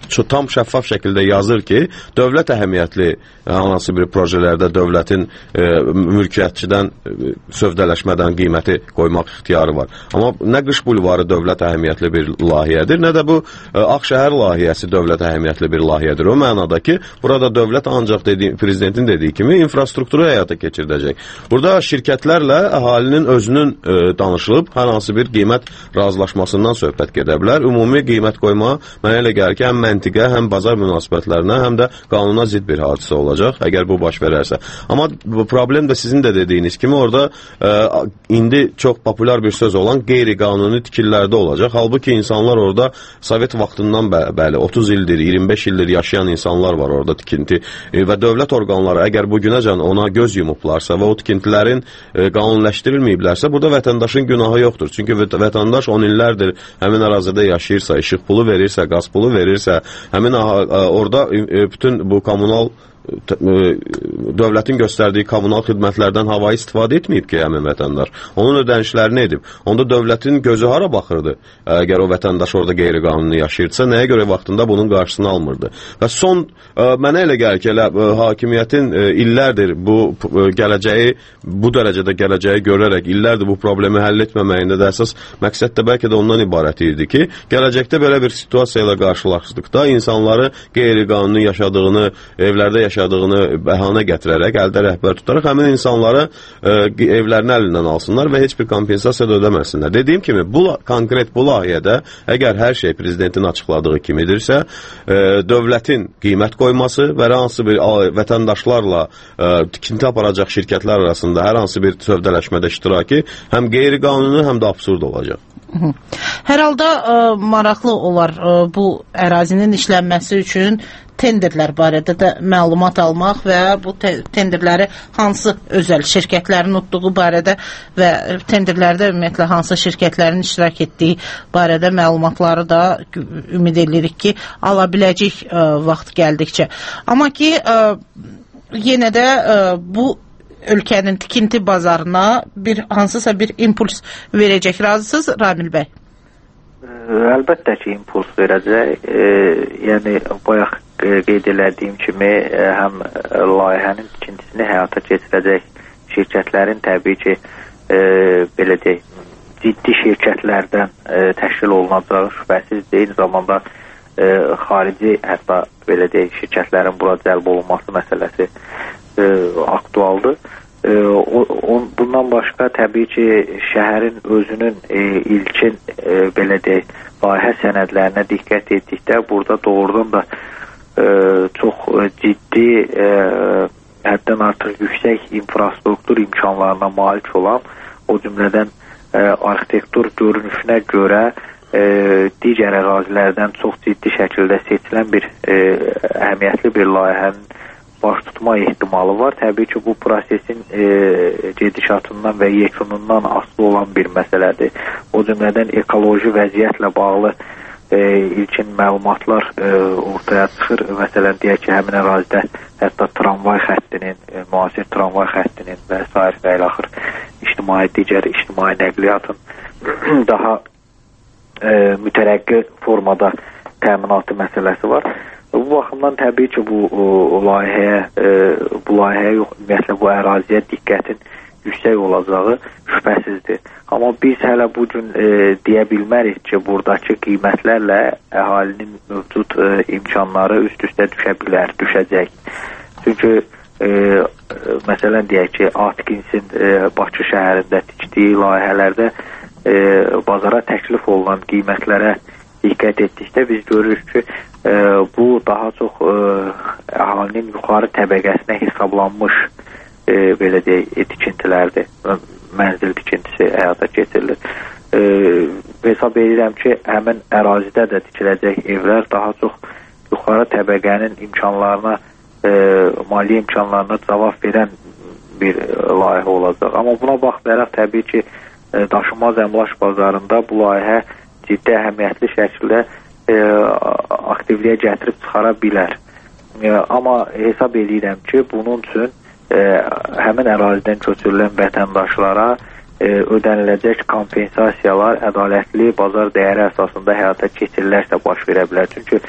tam şəffaf şəkildə yazır ki, dövlət əhəmiyyətli hansı bir projelərdə dövlətin e, mülkiyyətçidən e, sövdələşmədən qiyməti qoymaq ixtiyarı var. Amma nə qış bulvarı dövlət əhəmiyyətli bir layihədir, nə də bu e, Ağşəhər layihəsi dövlət əhəmiyyətli bir layihədir. O mənada ki, burada dövlət ancaq dediği, prezidentin dediyi kimi infrastrukturu həyata keçirdəcək. Burada şirkətlərlə əhalinin özünün e, danışılıb hər hansı bir qiymət razılaşmasından söhbət gedə bilər. Ümumi qiymət qoyma mənə elə gəlir ki, həm məntiqə, həm bazar münasibətlərinə, həm də qanuna zidd bir hadisə olacaq, əgər bu baş verərsə. Amma bu problem də sizin də dediyiniz kimi orada e, indi çox populyar bir söz olan qeyri-qanuni tikililərdə olacaq. Halbuki insanlar orada Sovet vaxtından bə bəli, otuz ildir, iyirmi beş ildir yaşayan insanlar var orada tikinti e, və dövlət orqanları əgər bu günəcən ona göz yumublarsa və o tikintilərin e, qanuniləşdirilməyiblərsə, burada vətəndaşın günahı yoxdur. Çünki vətəndaş on illərdir həmin ərazidə yaşayırsa, işıq pulu verirsə, qaz pulu verirsə, həmin orada e, bütün bu kommunal dövlətin göstərdiyi kommunal xidmətlərdən havayı istifadə etməyib ki, həmin vətəndaş. Onun ödənişlərini edib. Onda dövlətin gözü hara baxırdı? Əgər o vətəndaş orada qeyri-qanuni yaşayırsa, nəyə görə vaxtında bunun qarşısını almırdı? Və son, mənə elə gəlir ki, elə, hakimiyyətin illərdir bu gələcəyi, bu dərəcədə gələcəyi görərək, illərdir bu problemi həll etməməyində də əsas məqsəd də bəlkə də ondan ibarət idi ki, gələcəkdə belə bir situasiya ilə qarşılaşdıqda insanları qeyri-qanuni yaşadığını, evlərdə yaşadığını yaşadığını bəhanə gətirərək, əldə rəhbər tutaraq həmin insanları e, evlərini əlindən alsınlar və heç bir kompensasiya da ödəməsinlər. Dediyim kimi, bu konkret bu layihədə əgər hər şey prezidentin açıqladığı kimidirsə, e, dövlətin qiymət qoyması və hansı bir a, vətəndaşlarla e, tikinti aparacaq şirkətlər arasında hər hansı bir sövdələşmədə iştiraki həm qeyri-qanuni, həm də absurd olacaq. Hər halda ə, maraqlı olar ə, bu ərazinin işlənməsi üçün tenderlər barədə də məlumat almaq və bu te tenderləri hansı özəl şirkətlərin utduğu barədə və tenderlərdə ümumiyyətlə hansı şirkətlərin iştirak etdiyi barədə məlumatları da ümid edirik ki, ala biləcək ə, vaxt gəldikcə. Amma ki, ə, yenə də ə, bu ölkənin tikinti bazarına bir hansısa bir impuls verəcək. Razısınız Ramil bəy? Əlbəttə ki, impuls verəcək. E, yəni, bayaq qeyd elədiyim kimi, e, həm layihənin tikintisini həyata keçirəcək şirkətlərin təbii ki, e, belə deyək, ciddi şirkətlərdən e, təşkil olunacağı şübhəsiz deyil. Zamanda e, xarici, hətta belə deyək, şirkətlərin bura cəlb olunması məsələsi e, aktualdır. E, o, o, bundan başqa təbii ki, şəhərin özünün e, ilkin e, belə deyək, layihə sənədlərinə diqqət etdikdə burada doğrudan da e, çox ciddi, e, həddən artıq yüksək infrastruktur imkanlarına malik olan, o cümlədən e, arxitektur görünüşünə görə e, digər ərazilərdən çox ciddi şəkildə seçilən bir e, əhəmiyyətli bir layihənin baş tutma ehtimalı var. Təbii ki, bu prosesin e, gedişatından və yekunundan asılı olan bir məsələdir. O cümlədən ekoloji vəziyyətlə bağlı e, ilkin məlumatlar e, ortaya çıxır. Məsələn, deyək ki, həmin ərazidə hətta tramvay xəttinin, e, müasir tramvay xəttinin və s. və ilə axır ictimai, digər ictimai nəqliyyatın daha e, mütərəqqi formada təminatı məsələsi var. Bu baxımdan təbii ki, bu o, o layihəyə, e, bu layihəyə yox, ümumiyyətlə bu əraziyə diqqətin yüksək olacağı şübhəsizdir. Amma biz hələ bu gün e, deyə bilmərik ki, buradakı qiymətlərlə əhalinin mövcud e, imkanları üst-üstə düşə bilər, düşəcək. Çünki e, məsələn deyək ki, Atkinsin e, Bakı şəhərində tikdiyi layihələrdə e, bazara təklif olunan qiymətlərə diqqət etdikdə biz görürük ki, e, bu daha çox e, əhalinin yuxarı təbəqəsinə hesablanmış e, belə deyək, tikintilərdir. Mənzil tikintisi həyata keçirilir. E, hesab edirəm ki, həmin ərazidə də tikiləcək evlər daha çox yuxarı təbəqənin imkanlarına, e, maliyyə imkanlarına cavab verən bir layihə olacaq. Amma buna baxmayaraq təbii ki, e, daşınmaz əmlak bazarında bu layihə ciddi əhəmiyyətli şəkildə e, aktivliyə gətirib çıxara bilər. E, amma hesab edirəm ki, bunun üçün e, həmin ərazidən köçürülən vətəndaşlara e, ödəniləcək kompensasiyalar ədalətli bazar dəyəri əsasında həyata keçirilərsə baş verə bilər. Çünki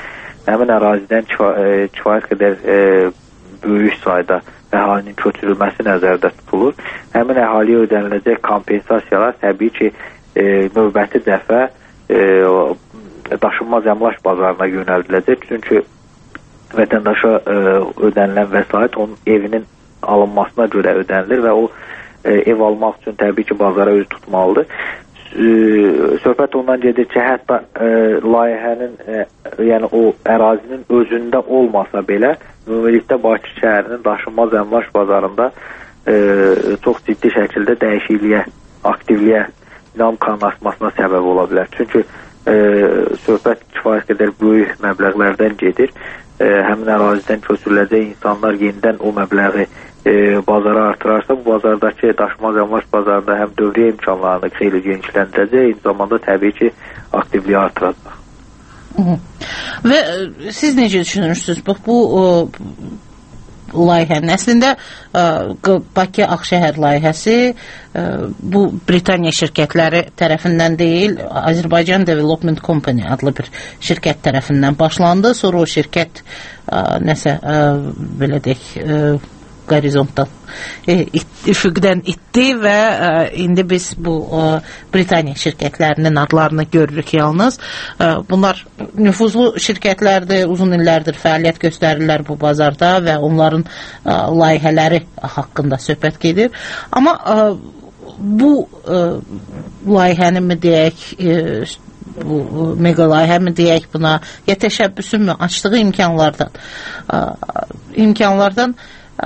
həmin ərazidən kifayət qədər e, böyük sayda əhalinin köçürülməsi nəzərdə tutulur. Həmin əhaliyə ödəniləcək kompensasiyalar təbii ki, e, növbəti dəfə e, daşınmaz əmlak bazarına yönəldiləcək. Çünki vətəndaşa e, ödənilən vəsait onun evinin alınmasına görə ödənilir və o e, ev almaq üçün təbii ki, bazara üz tutmalıdır. E, söhbət ondan gedir ki, hətta e, layihənin, e, yəni o ərazinin özündə olmasa belə, ümumilikdə Bakı şəhərinin daşınmaz əmlak bazarında e, çox ciddi şəkildə dəyişikliyə, aktivliyə, dinamik qanlaşmasına səbəb ola bilər. Çünki e, söhbət kifayət qədər böyük məbləğlərdən gedir. E, həmin ərazidən köçürüləcək insanlar yenidən o məbləği e, bazara artırarsa, bu bazardakı daşınmaz əmlak bazarında həm dövriyyə imkanlarını xeyli genişləndirəcək, eyni zamanda təbii ki, aktivliyi artıracaq. Və siz necə düşünürsünüz? Bax, bu o, layihənin əslində Bakı Ağşəhər layihəsi bu Britaniya şirkətləri tərəfindən deyil, Azərbaycan Development Company adlı bir şirkət tərəfindən başlandı. Sonra o şirkət nəsə belə deyək qorizontdan üfüqdən itdi və ə, indi biz bu ə, Britaniya şirkətlərinin adlarını görürük yalnız. Ə, bunlar nüfuzlu şirkətlərdir, uzun illərdir fəaliyyət göstərirlər bu bazarda və onların ə, layihələri haqqında söhbət gedir. Amma ə, bu ə, layihəni mi deyək, ə, bu mega layihə mi deyək buna, ya təşəbbüsün mü, açdığı imkanlardan ə, imkanlardan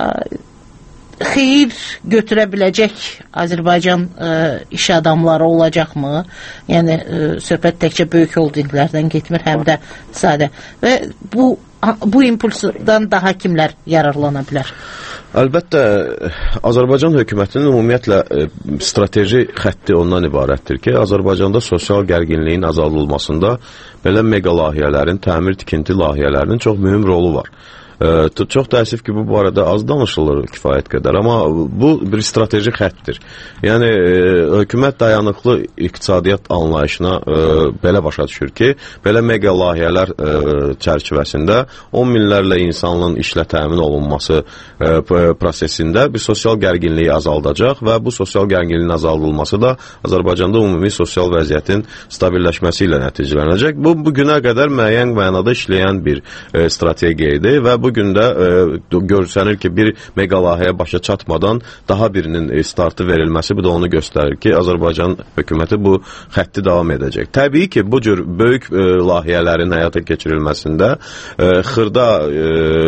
xeyir götürə biləcək Azərbaycan ə, iş adamları olacaqmı? Yəni ə, söhbət təkcə böyük holdinglərdən getmir, həm də sadə. Və bu bu impulsdan daha kimlər yararlana bilər? Əlbəttə, Azərbaycan hökumətinin ümumiyyətlə ə, strateji xətti ondan ibarətdir ki, Azərbaycanda sosial gərginliyin azaldılmasında belə mega layihələrin, təmir tikinti layihələrinin çox mühüm rolu var. Çox təəssüf ki, bu barədə az danışılır kifayət qədər, amma bu bir strateji xəttdir. Yəni, e, hökumət dayanıqlı iqtisadiyyat anlayışına e, belə başa düşür ki, belə mega layihələr e, çərçivəsində on minlərlə insanın işlə təmin olunması e, prosesində bir sosial gərginliyi azaldacaq və bu sosial gərginliyin azaldılması da Azərbaycanda ümumi sosial vəziyyətin stabilləşməsi ilə nəticələnəcək. Bu, bu günə qədər müəyyən mənada işləyən bir e, strategiya idi və bu gündə e, görsənir ki, bir mega layihəyə başa çatmadan daha birinin e, startı verilməsi, bu da onu göstərir ki, Azərbaycan hökuməti bu xətti davam edəcək. Təbii ki, bu cür böyük e, layihələrin həyata keçirilməsində e, xırda e,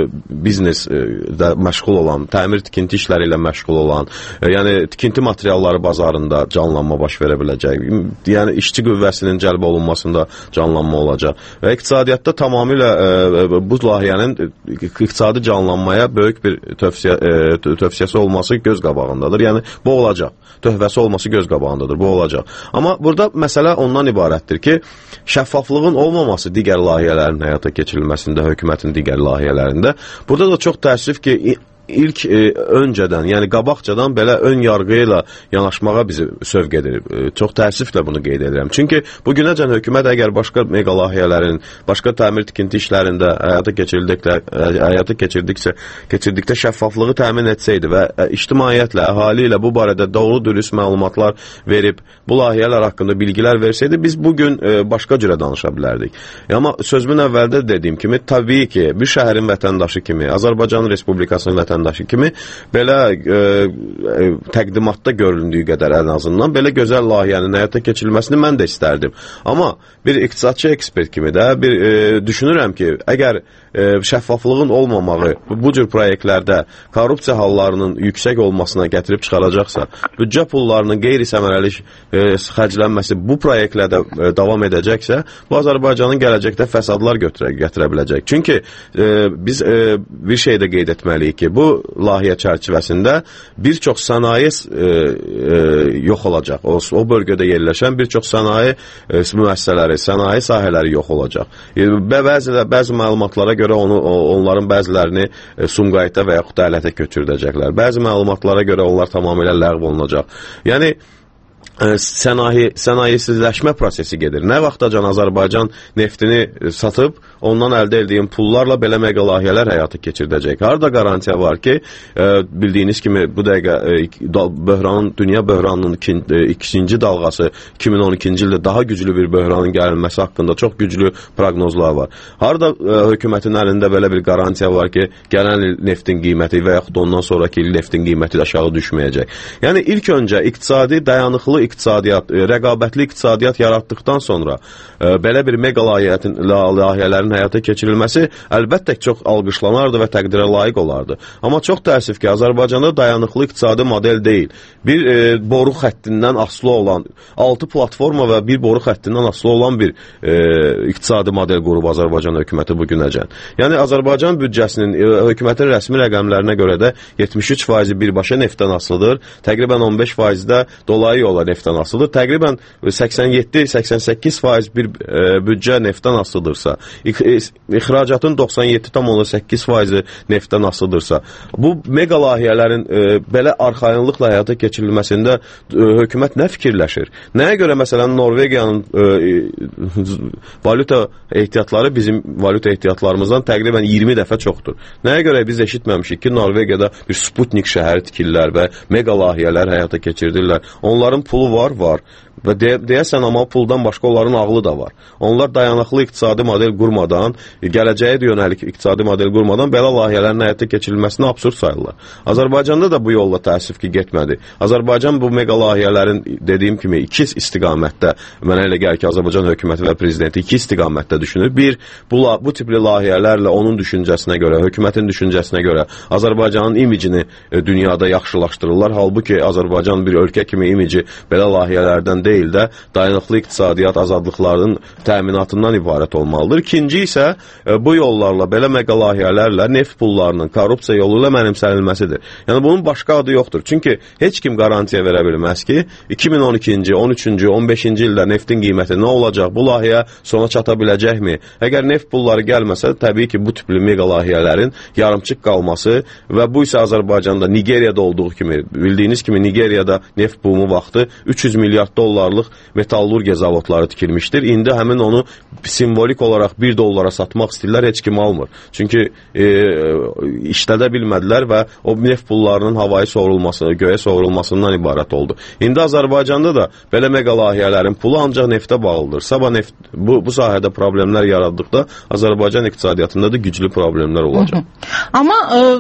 biznesdə məşğul olan, təmir tikinti işləri ilə məşğul olan, e, yəni tikinti materialları bazarında canlanma baş verə biləcək, yəni işçi qüvvəsinin cəlb olunmasında canlanma olacaq və iqtisadiyyatda tamamilə e, bu layihənin iqtisadi canlanmaya böyük bir tövsiyə, e, tövsiyəsi olması göz qabağındadır. Yəni, bu olacaq. Tövbəsi olması göz qabağındadır. Bu olacaq. Amma burada məsələ ondan ibarətdir ki, şəffaflığın olmaması digər layihələrin həyata keçirilməsində, hökumətin digər layihələrində. Burada da çox təəssüf ki, ilk e, öncədən, yəni qabaqcadan belə ön yarğı ilə yanaşmağa bizi sövq edir. E, çox təəssüflə bunu qeyd edirəm. Çünki bugünəcən hökumət əgər başqa mega layihələrin, başqa təmir tikinti işlərində həyata keçirdikdə, həyata keçirdikcə, keçirdikdə şəffaflığı təmin etsəydi və e, ictimaiyyətlə, əhali ilə bu barədə doğru dürüst məlumatlar verib, bu layihələr haqqında bilgilər versəydi, biz bugün e, başqa cürə danışa bilərdik. E, amma sözümün əvvəldə dediyim kimi, təbii ki, bir şəhərin vətəndaşı kimi, Azərbaycan Respublikasının vətəndaşı vətəndaşı kimi belə e, e, təqdimatda göründüyü qədər ən azından belə gözəl layihənin həyata keçirilməsini mən də istərdim. Amma bir iqtisadçı ekspert kimi də bir e, düşünürəm ki, əgər e, şəffaflığın olmamağı bu cür proyektlərdə korrupsiya hallarının yüksək olmasına gətirib çıxaracaqsa, büdcə pullarının qeyri-səmərəli e, xərclənməsi bu proyektlərdə e, davam edəcəksə, bu Azərbaycanın gələcəkdə fəsadlar götürə, gətirə biləcək. Çünki e, biz e, bir şey də qeyd etməliyik ki, bu layihə çərçivəsində bir çox sənaye e, e, yox olacaq. O, o bölgədə yerləşən bir çox sənaye e, müəssisələri, sənaye sahələri yox olacaq. E, bəzi, bəzi məlumatlara görə onu, onların bəzilərini e, Sumqayıta və yaxud da Ələtə köçürdəcəklər. Bəzi məlumatlara görə onlar tamamilə ləğv olunacaq. Yəni, sənaye, sənayesizləşmə prosesi gedir. Nə vaxtacan Azərbaycan neftini satıb, ondan əldə etdiyin pullarla belə mega layihələr həyata keçirdəcək. Harada qarantiya var ki, bildiyiniz kimi bu dəqiqə böhranın, dünya böhranının ikinci dalğası iki min on ikinci ildə daha güclü bir böhranın gəlməsi haqqında çox güclü proqnozlar var. Harada hökumətin əlində belə bir qarantiya var ki, gələn il neftin qiyməti və yaxud ondan sonraki il neftin qiyməti aşağı düşməyəcək. Yəni ilk öncə iqtisadi dayanıqlı iqtisadiyyat, rəqabətli iqtisadiyyat yaratdıqdan sonra e, belə bir mega layihətin, layihələrin həyata keçirilməsi əlbəttə çox alqışlanardı və təqdirə layiq olardı. Amma çox təəssüf ki, Azərbaycanda dayanıqlı iqtisadi model deyil. Bir e, boru xəttindən asılı olan, altı platforma və bir boru xəttindən asılı olan bir e, iqtisadi model qurub Azərbaycan hökuməti bugünəcən. Yəni Azərbaycan büdcəsinin e, hökumətin rəsmi rəqəmlərinə görə də yetmiş üç faizi birbaşa neftdən asılıdır. Təqribən on beş faiz də dolayı yola neftdən asılıdır. Təqribən səksən yeddi səksən səkkiz faiz bir e, büdcə neftdən asılıdırsa, ixracatın doxsan yeddi tam səkkiz faizi neftdən asılıdırsa, bu mega layihələrin e, belə arxayınlıqla həyata keçirilməsində e, hökumət nə fikirləşir? Nəyə görə məsələn Norvegiyanın e, valyuta ehtiyatları bizim valyuta ehtiyatlarımızdan təqribən iyirmi dəfə çoxdur. Nəyə görə biz eşitməmişik ki, Norvegiyada bir Sputnik şəhəri tikirlər və mega layihələr həyata keçirdirlər. Onların pulu var, var. Və de, deyəsən, amma puldan başqa onların ağlı da var. Onlar dayanıqlı iqtisadi model qurmadan, gələcəyə yönəlik iqtisadi model qurmadan belə layihələrin həyata keçirilməsini absurd sayırlar. Azərbaycanda da bu yolla təəssüf ki, getmədi. Azərbaycan bu mega layihələrin, dediyim kimi, iki istiqamətdə, mənə elə gəlir ki, Azərbaycan hökuməti və prezidenti iki istiqamətdə düşünür. Bir, bu, bu tipli layihələrlə onun düşüncəsinə görə, hökumətin düşüncəsinə görə Azərbaycanın imicini e, dünyada yaxşılaşdırırlar. Halbuki Azərbaycan bir ölkə kimi imici belə layihələrdən deyil də dayanıqlı iqtisadiyyat azadlıqlarının təminatından ibarət olmalıdır. İkinci isə e, bu yollarla, belə mega layihələrlə neft pullarının korrupsiya yolu ilə mənimsənilməsidir. Yəni bunun başqa adı yoxdur. Çünki heç kim qarantiya verə bilməz ki, iki min on ikinci, on üçüncü, on beşinci ildə neftin qiyməti nə olacaq? Bu layihə sona çata biləcəkmi? Əgər neft pulları gəlməsə, təbii ki, bu tipli mega layihələrin yarımçıq qalması və bu isə Azərbaycanda, Nigeriyada olduğu kimi, bildiyiniz kimi Nigeriyada neft bumu vaxtı üç yüz milyard dollarlıq metallurgiya zavodları tikilmişdir. İndi həmin onu simvolik olaraq bir dollara satmaq istəyirlər, heç kim almır. Çünki e, işlədə bilmədilər və o neft pullarının havayı sovrulması, göyə sovrulmasından ibarət oldu. İndi Azərbaycanda da belə mega layihələrin pulu ancaq neftə bağlıdır. Sabah neft, bu, bu sahədə problemlər yaratdıqda Azərbaycan iqtisadiyyatında da güclü problemlər olacaq. Hı -hı. Amma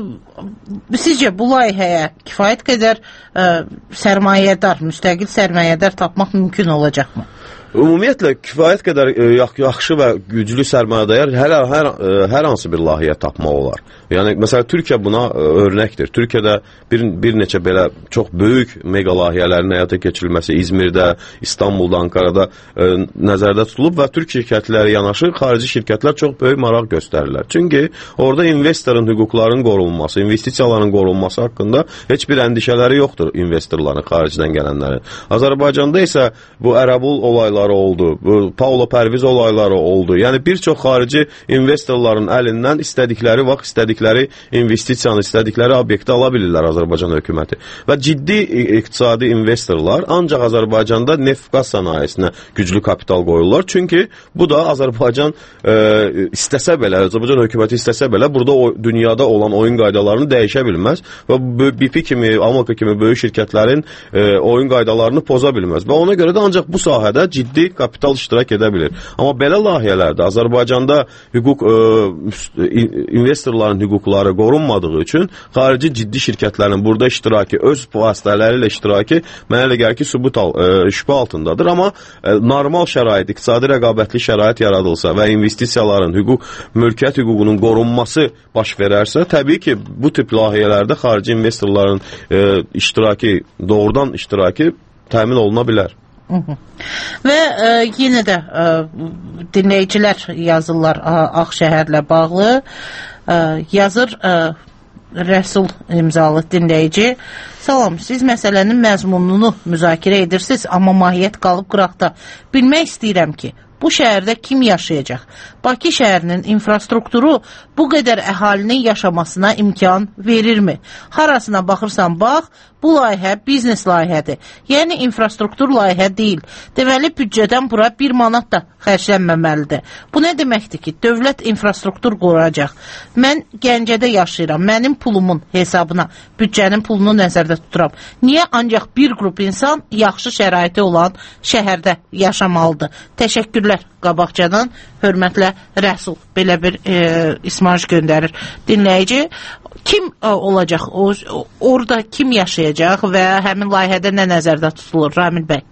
e, sizcə bu layihəyə kifayət qədər e, sərmayədar, müstəqil sərmayədar tapmaq mümkün olacaqmı? Ümumiyyətlə, kifayət qədər e, yaxşı və güclü sərmayədar hər, hər, hər hansı bir layihə tapmaq olar. Yəni, məsələn, Türkiyə buna e, örnəkdir. Türkiyədə bir, bir neçə belə çox böyük mega layihələrin həyata keçirilməsi İzmirdə, İstanbulda, Ankarada e, nəzərdə tutulub və Türk şirkətləri yanaşı xarici şirkətlər çox böyük maraq göstərirlər. Çünki orada investorun hüquqlarının qorunması, investisiyaların qorunması haqqında heç bir əndişələri yoxdur investorların, xaricdən gələnlərin. Azərbaycanda isə bu Ərəbul olayları oldu, bu Paulo Pərviz olayları oldu. Yəni bir çox xarici investorların əlindən istədikləri vaxt, istədikləri investisiyanı, istədikləri obyekti ala bilirlər Azərbaycan hökuməti. Və ciddi iqtisadi investorlar ancaq Azərbaycanda neft-qaz sənayesinə güclü kapital qoyurlar. Çünki bu da Azərbaycan e, istəsə belə, Azərbaycan hökuməti istəsə belə burada o, dünyada olan oyun qaydalarını dəyişə bilməz və B P kimi, Amerika kimi böyük şirkətlərin e, oyun qaydalarını poza bilməz. Və ona görə də ancaq bu sahədə ciddi kapital iştirak edə bilir. Amma belə layihələrdə Azərbaycanda hüquq e, investorların hüquqları qorunmadığı üçün xarici ciddi şirkətlərin burada iştirakı, öz vasitələri ilə iştirakı mənə elə gəlir ki, sübut al, e, şübhə altındadır. Amma e, normal şərait, iqtisadi rəqabətli şərait yaradılsa və investisiyaların, hüquq, mülkiyyət hüququnun qorunması baş verərsə, təbii ki, bu tip layihələrdə xarici investorların e, iştirakı, doğrudan iştirakı təmin oluna bilər. Hı -hı. Və e, yenə də e, dinləyicilər yazırlar Ağşəhərlə bağlı. E, yazır e, Rəsul imzalı dinləyici. Salam, siz məsələnin məzmununu müzakirə edirsiniz, amma mahiyyət qalıb qıraqda. Bilmək istəyirəm ki, bu şəhərdə kim yaşayacaq? Bakı şəhərinin infrastrukturu bu qədər əhalinin yaşamasına imkan verirmi? Harasına baxırsan bax, bu layihə biznes layihədir. Yəni infrastruktur layihə deyil. Deməli büdcədən bura bir manat da xərclənməməlidir. Bu nə deməkdir ki, dövlət infrastruktur quracaq. Mən Gəncədə yaşayıram. Mənim pulumun hesabına büdcənin pulunu nəzərdə tuturam. Niyə ancaq bir qrup insan yaxşı şəraiti olan şəhərdə yaşamalıdır? Təşəkkürlər qabaqcadan. Hörmətlə Rəsul. Belə bir e, ismarış göndərir dinləyici. Kim e, olacaq? O, orada kim yaşayacaq və həmin layihədə nə nəzərdə tutulur? Ramil bəy.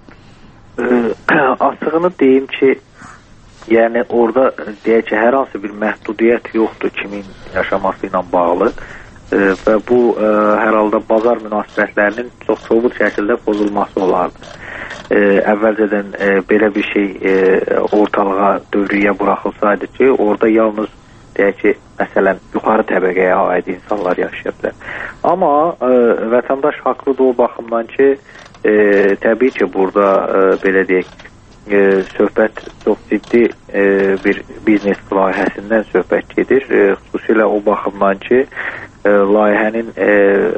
Açığını deyim ki, yəni orada deyək ki, hər hansı bir məhdudiyyət yoxdur kimin yaşaması ilə bağlı e, və bu e, hər halda bazar münasibətlərinin çox sobut şəkildə pozulması olardı. E, əvvəlcədən e, belə bir şey e, ortalığa dövrüyə buraxılsaydı ki, orada yalnız deyək ki, məsələn, yuxarı təbəqəyə aid insanlar yaşaya bilər. Amma e, vətəndaş haqlıdır o baxımdan ki, e, təbii ki, burada e, belə deyək, e, söhbət çox ciddi e, bir biznes layihəsindən söhbət gedir. E, xüsusilə o baxımdan ki, e, layihənin e,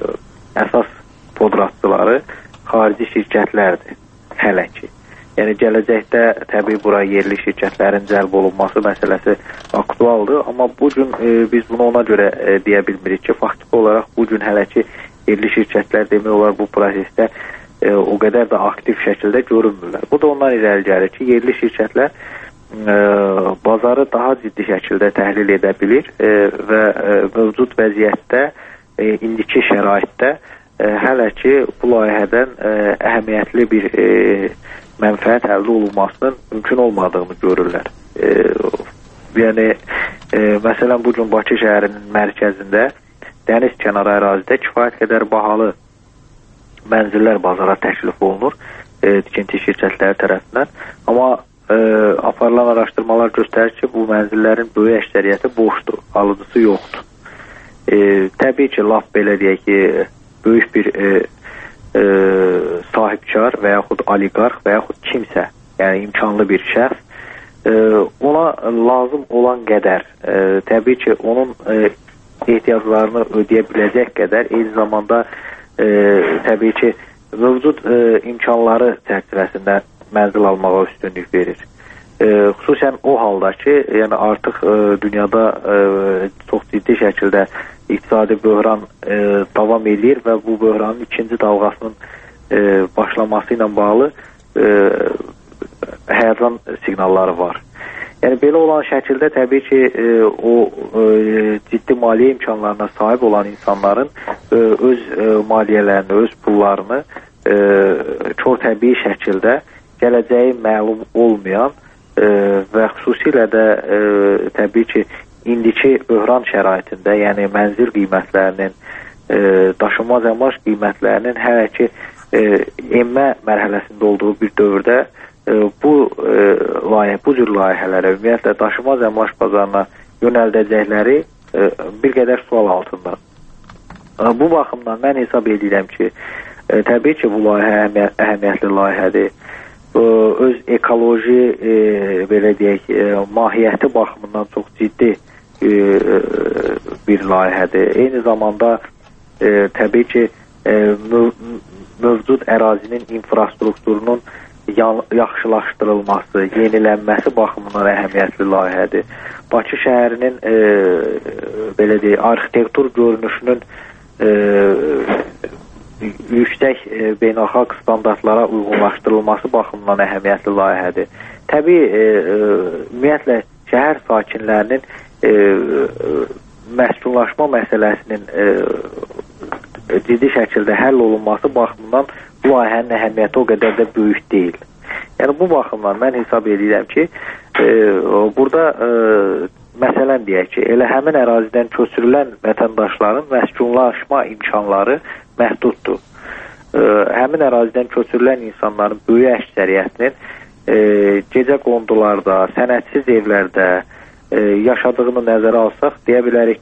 əsas podratçıları xarici şirkətlərdir hələ ki. Yəni gələcəkdə təbii bura yerli şirkətlərin cəlb olunması məsələsi aktualdır, amma bu gün e, biz bunu ona görə e, deyə bilmirik ki, faktiki olaraq bu gün hələ ki yerli şirkətlər demək olar bu prosesdə e, o qədər də aktiv şəkildə görünmürlər. Bu da ondan irəli gəlir ki, yerli şirkətlər e, bazarı daha ciddi şəkildə təhlil edə bilir e, və e, mövcud vəziyyətdə e, indiki şəraitdə e, hələ ki bu layihədən e, əhəmiyyətli bir e, mənfəət əldə olunmasının mümkün olmadığını görürlər. E, yəni, e, məsələn, bu gün Bakı şəhərinin mərkəzində dəniz kənarı ərazidə kifayət qədər bahalı mənzillər bazara təklif olunur e, tikinti şirkətləri tərəfindən. Amma e, aparılan araşdırmalar göstərir ki, bu mənzillərin böyük əksəriyyəti boşdur, alıcısı yoxdur. E, təbii ki, laf belə deyək ki, böyük bir e, E, sahibkar və yaxud oliqarx və yaxud kimsə, yəni imkanlı bir şəxs e, ona lazım olan qədər e, təbii ki, onun e, ehtiyaclarını ödəyə biləcək qədər eyni zamanda e, təbii ki, mövcud e, imkanları çərçivəsində mənzil almağa üstünlük verir. E, xüsusən o halda ki, yəni artıq e, dünyada e, çox ciddi şəkildə iqtisadi böhran e, davam edir və bu böhranın ikinci dalğasının e, başlaması ilə bağlı e, həyəcan siqnalları var. Yəni belə olan şəkildə təbii ki, e, o e, ciddi maliyyə imkanlarına sahib olan insanların e, öz e, maliyyələrini, öz pullarını e, çox təbii şəkildə gələcəyi məlum olmayan e, və xüsusilə də e, təbii ki, indiki böhran şəraitində, yəni mənzil qiymətlərinin, e, daşınmaz əmlak qiymətlərinin hələ ki e, enmə mərhələsində olduğu bir dövrdə e, bu e, layihə, bu cür layihələrə, ümumiyyətlə daşınmaz əmlak bazarına yönəldəcəkləri e, bir qədər sual altında. E, bu baxımdan mən hesab edirəm ki, e, təbii ki, bu layihə əhəmiyyətli layihədir. E, öz ekoloji, e, belə deyək, e, mahiyyəti baxımından çox ciddi bir layihədir. Eyni zamanda e, təbii ki e, möv mövcud ərazinin infrastrukturunun yaxşılaşdırılması, yenilənməsi baxımından əhəmiyyətli layihədir. Bakı şəhərinin e, belə deyək, arxitektur görünüşünün e, yüksək e, beynəlxalq standartlara uyğunlaşdırılması baxımından əhəmiyyətli layihədir. Təbii e, e, ümumiyyətlə şəhər sakinlərinin E, məskunlaşma məsələsinin e, ciddi şəkildə həll olunması baxımından bu layihənin əhəmiyyəti o qədər də böyük deyil. Yəni bu baxımdan mən hesab edirəm ki, e, burada e, məsələn deyək ki, elə həmin ərazidən köçürülən vətəndaşların məskunlaşma imkanları məhduddur. E, həmin ərazidən köçürülən insanların böyük əksəriyyətinin e, gecə qondularda, sənədsiz evlərdə yaşadığını nəzərə alsaq, deyə bilərik ki,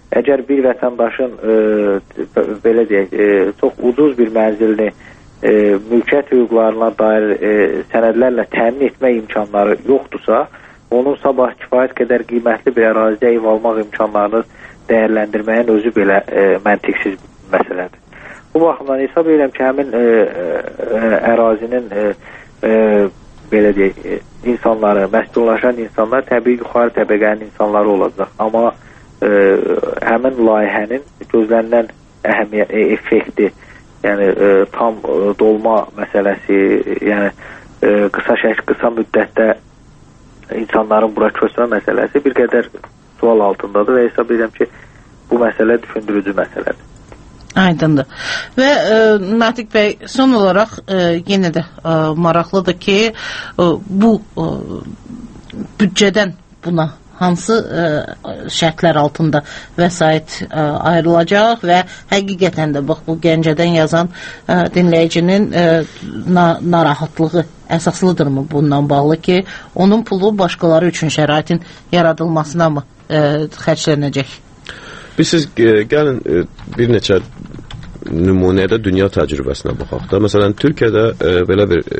əgər bir vətəndaşın e, belə deyək, e, çox ucuz bir mənzilini e, mülkiyyət hüquqlarına dair e, sənədlərlə təmin etmək imkanları yoxdursa, onun sabah kifayət qədər qiymətli bir ərazidə ev almaq imkanlarını dəyərləndirməyin özü belə e, məntiqsiz məsələdir. Bu baxımdan hesab edirəm ki, həmin e, e, ərazinin e, e, belə deyək, e, insanları, məskunlaşan insanlar təbii yuxarı təbəqənin insanları olacaq. Amma e, həmin layihənin gözlənilən əhəmiyyət, e, effekti, yəni e, tam e, dolma məsələsi, yəni e, qısa şək, qısa müddətdə insanların bura köçmə məsələsi bir qədər sual altındadır və hesab edirəm ki, bu məsələ düşündürücü məsələdir. Aydındır. Və e, Natiq bəy, son olaraq e, yenə də e, maraqlıdır ki, e, bu e, büdcədən buna hansı e, şərtlər altında vəsait e, ayrılacaq və həqiqətən də bax, bu Gəncədən yazan e, dinləyicinin e, na, narahatlığı əsaslıdırmı bundan bağlı ki, onun pulu başqaları üçün şəraitin yaradılmasına mı e, xərclənəcək? Biz siz e, gəlin e, bir neçə nümunədə dünya təcrübəsinə baxaq da. Məsələn, Türkiyədə e, belə bir e,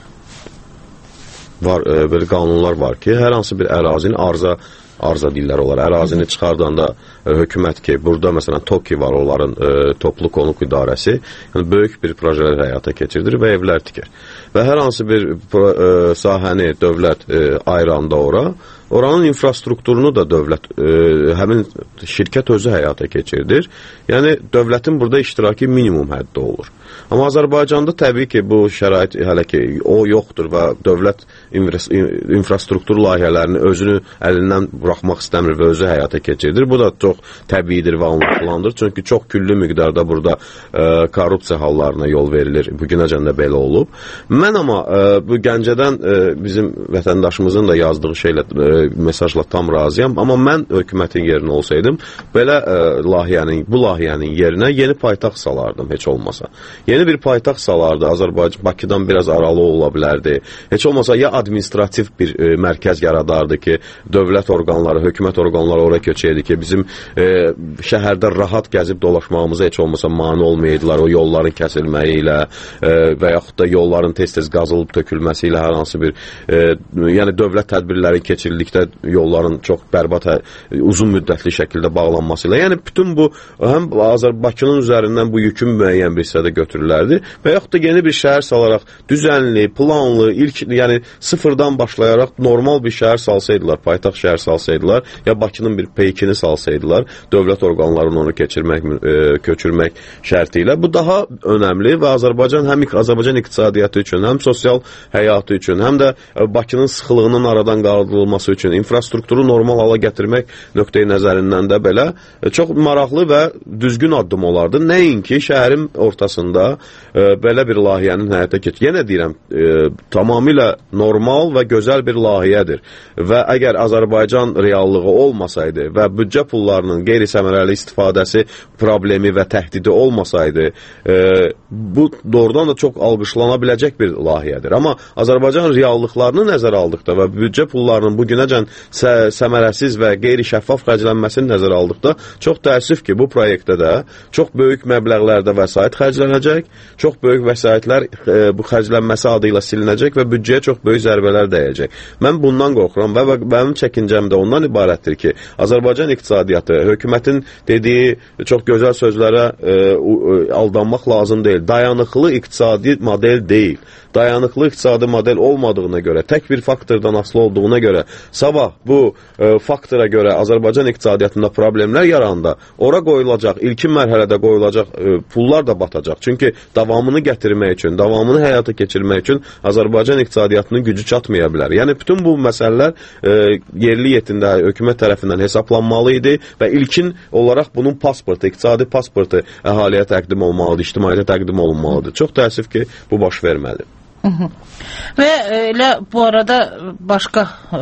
var, e, belə qanunlar var ki, hər hansı bir ərazinin arza arza dillər olar. Ərazini çıxardanda e, hökumət ki, burada məsələn TOKİ var, onların e, toplu konut idarəsi, yəni böyük bir projelər həyata keçirdir və evlər tikir. Və hər hansı bir pro, e, sahəni dövlət e, ayranda ora, oranın infrastrukturunu da dövlət, e, həmin şirkət özü həyata keçirdir. Yəni, dövlətin burada iştiraki minimum həddə olur. Amma Azərbaycanda təbii ki, bu şərait hələ ki, o yoxdur və dövlət infrastruktur layihələrini özünü əlindən buraxmaq istəmir və özü həyata keçirdir. Bu da çox təbiidir və anlaşılandır. Çünki çox küllü miqdarda burada e, korrupsiya hallarına yol verilir. Bugünəcən də belə olub. Mən amma e, bu Gəncədən e, bizim vətəndaşımızın da yazdığı şeylə e, mesajla tam razıyam, amma mən hökumətin yerinə olsaydım, belə e, layihənin, bu layihənin yerinə yeni paytaxt salardım heç olmasa. Yeni bir paytaxt salardı, Azərbaycan Bakıdan biraz aralı ola bilərdi. Heç olmasa ya administrativ bir e, mərkəz yaradardı ki, dövlət orqanları, hökumət orqanları oraya köçəydi ki, bizim e, şəhərdə rahat gəzib dolaşmağımıza heç olmasa mane olmayaydılar o yolların kəsilməyi ilə e, və yaxud da yolların tez-tez qazılıb tökülməsi ilə hər hansı bir e, yəni dövlət tədbirləri keçirildikdə yolların çox bərbad, uzun müddətli şəkildə bağlanması ilə. Yəni bütün bu həm Azərbaycanın üzərindən bu yükün müəyyən bir hissədə götürülərdi və yaxud da yeni bir şəhər salaraq düzənli, planlı, ilk yəni sıfırdan başlayaraq normal bir şəhər salsaydılar, paytaxt şəhər salsaydılar, ya Bakının bir peykini salsaydılar, dövlət orqanlarının onu keçirmək, e, köçürmək şərti ilə. Bu daha önəmli və Azərbaycan həm Azərbaycan iqtisadiyyatı üçün, həm sosial həyatı üçün, həm də Bakının sıxılığının aradan qaldırılması üçün, infrastrukturu normal hala gətirmək nöqteyi nəzərindən də belə çox maraqlı və düzgün addım olardı. Nəinki şəhərin ortasında e, belə bir layihənin həyata keçir. Yenə deyirəm, e, tamamilə normal və gözəl bir layihədir. Və əgər Azərbaycan reallığı olmasaydı və büdcə pullarının qeyri-səmərəli istifadəsi problemi və təhdidi olmasaydı, e, bu doğrudan da çox alqışlana biləcək bir layihədir. Amma Azərbaycan reallıqlarını nəzərə aldıqda və büdcə pullarının bugünəcən sə səmərəsiz və qeyri-şəffaf xərclənməsini nəzərə aldıqda çox təəssüf ki, bu proyektdə də çox böyük məbləğlərdə vəsait xərclənəcək, çox böyük vəsaitlər e, bu xərclənməsi adı ilə silinəcək və büdcəyə çox böyük zərbələr dəyəcək. Mən bundan qorxuram və mənim çəkincəm də ondan ibarətdir ki, Azərbaycan iqtisadiyyatı, hökumətin dediyi çox gözəl sözlərə e, aldanmaq lazım deyil. Dayanıqlı iqtisadi model deyil. Dayanıqlı iqtisadi model olmadığına görə, tək bir faktordan asılı olduğuna görə, sabah bu e, faktora görə Azərbaycan iqtisadiyyatında problemlər yaranda, ora qoyulacaq, ilkin mərhələdə qoyulacaq e, pullar da batacaq. Çünki davamını gətirmək üçün, davamını həyata keçirmək üçün Azərbaycan iqtisadiyyatının gücü çatmaya bilər. Yəni, bütün bu məsələlər e, yerli yetində hökumət tərəfindən hesablanmalı idi və ilkin olaraq bunun pasportu, iqtisadi pasportu əhaliyə təqdim olmalıdır, ictimaiyyətə təqdim olunmalıdır. Çox təəssüf ki, bu baş verməli. Və elə bu arada başqa e,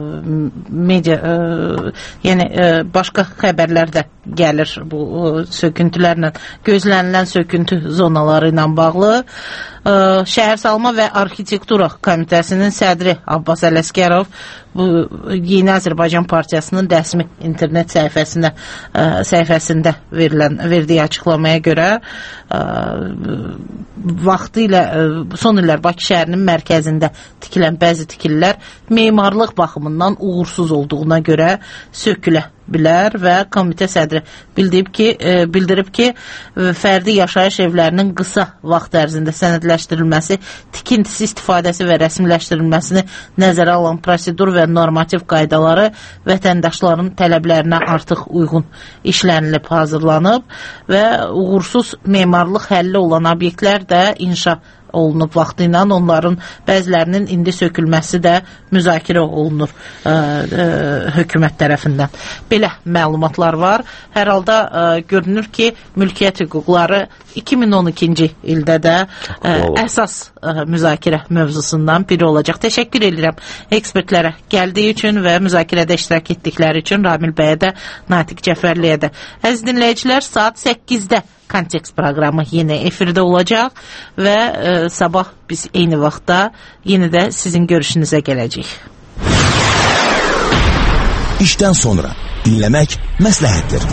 media e, yəni e, başqa xəbərlər də gəlir bu e, söküntülərlə, gözlənilən söküntü zonaları ilə bağlı. Şəhərsalma və Arxitektura Komitəsinin sədri Abbas Ələsgərov bu Yeni Azərbaycan Partiyasının rəsmi internet səhifəsində səhifəsində verilən verdiyi açıqlamaya görə vaxtı ilə son illər Bakı şəhərinin mərkəzində tikilən bəzi tikililər memarlıq baxımından uğursuz olduğuna görə sökülə bilər və komitə sədri bildirib ki, e, bildirib ki, fərdi yaşayış evlərinin qısa vaxt ərzində sənədləşdirilməsi, tikintisi istifadəsi və rəsmiləşdirilməsini nəzərə alan prosedur və normativ qaydaları vətəndaşların tələblərinə artıq uyğun işlənilib, hazırlanıb və uğursuz memarlıq həlli olan obyektlər də inşa olunub vaxtı ilə, onların bəzilərinin indi sökülməsi də müzakirə olunur ə, ə, hökumət tərəfindən. Belə məlumatlar var. Hər halda ə, görünür ki, mülkiyyət hüquqları iki min on ikinci ildə də ə, əsas ə, müzakirə mövzusundan biri olacaq. Təşəkkür edirəm ekspertlərə gəldiyi üçün və müzakirədə iştirak etdikləri üçün, Ramil bəyə də, Natiq Cəfərliyə də. Əziz dinləyicilər, saat səkkizdə Kontekst proqramı yenə efirdə olacaq və e, sabah biz eyni vaxtda yenə də sizin görüşünüzə gələcəyik. İşdən sonra dinləmək məsləhətdir.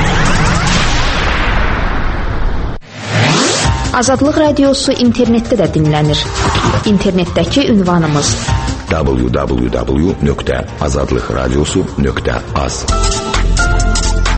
Azadlıq Radiosu internetdə də dinlənir. İnternetdəki ünvanımız w w w nöqtə azadlıqradiosu nöqtə az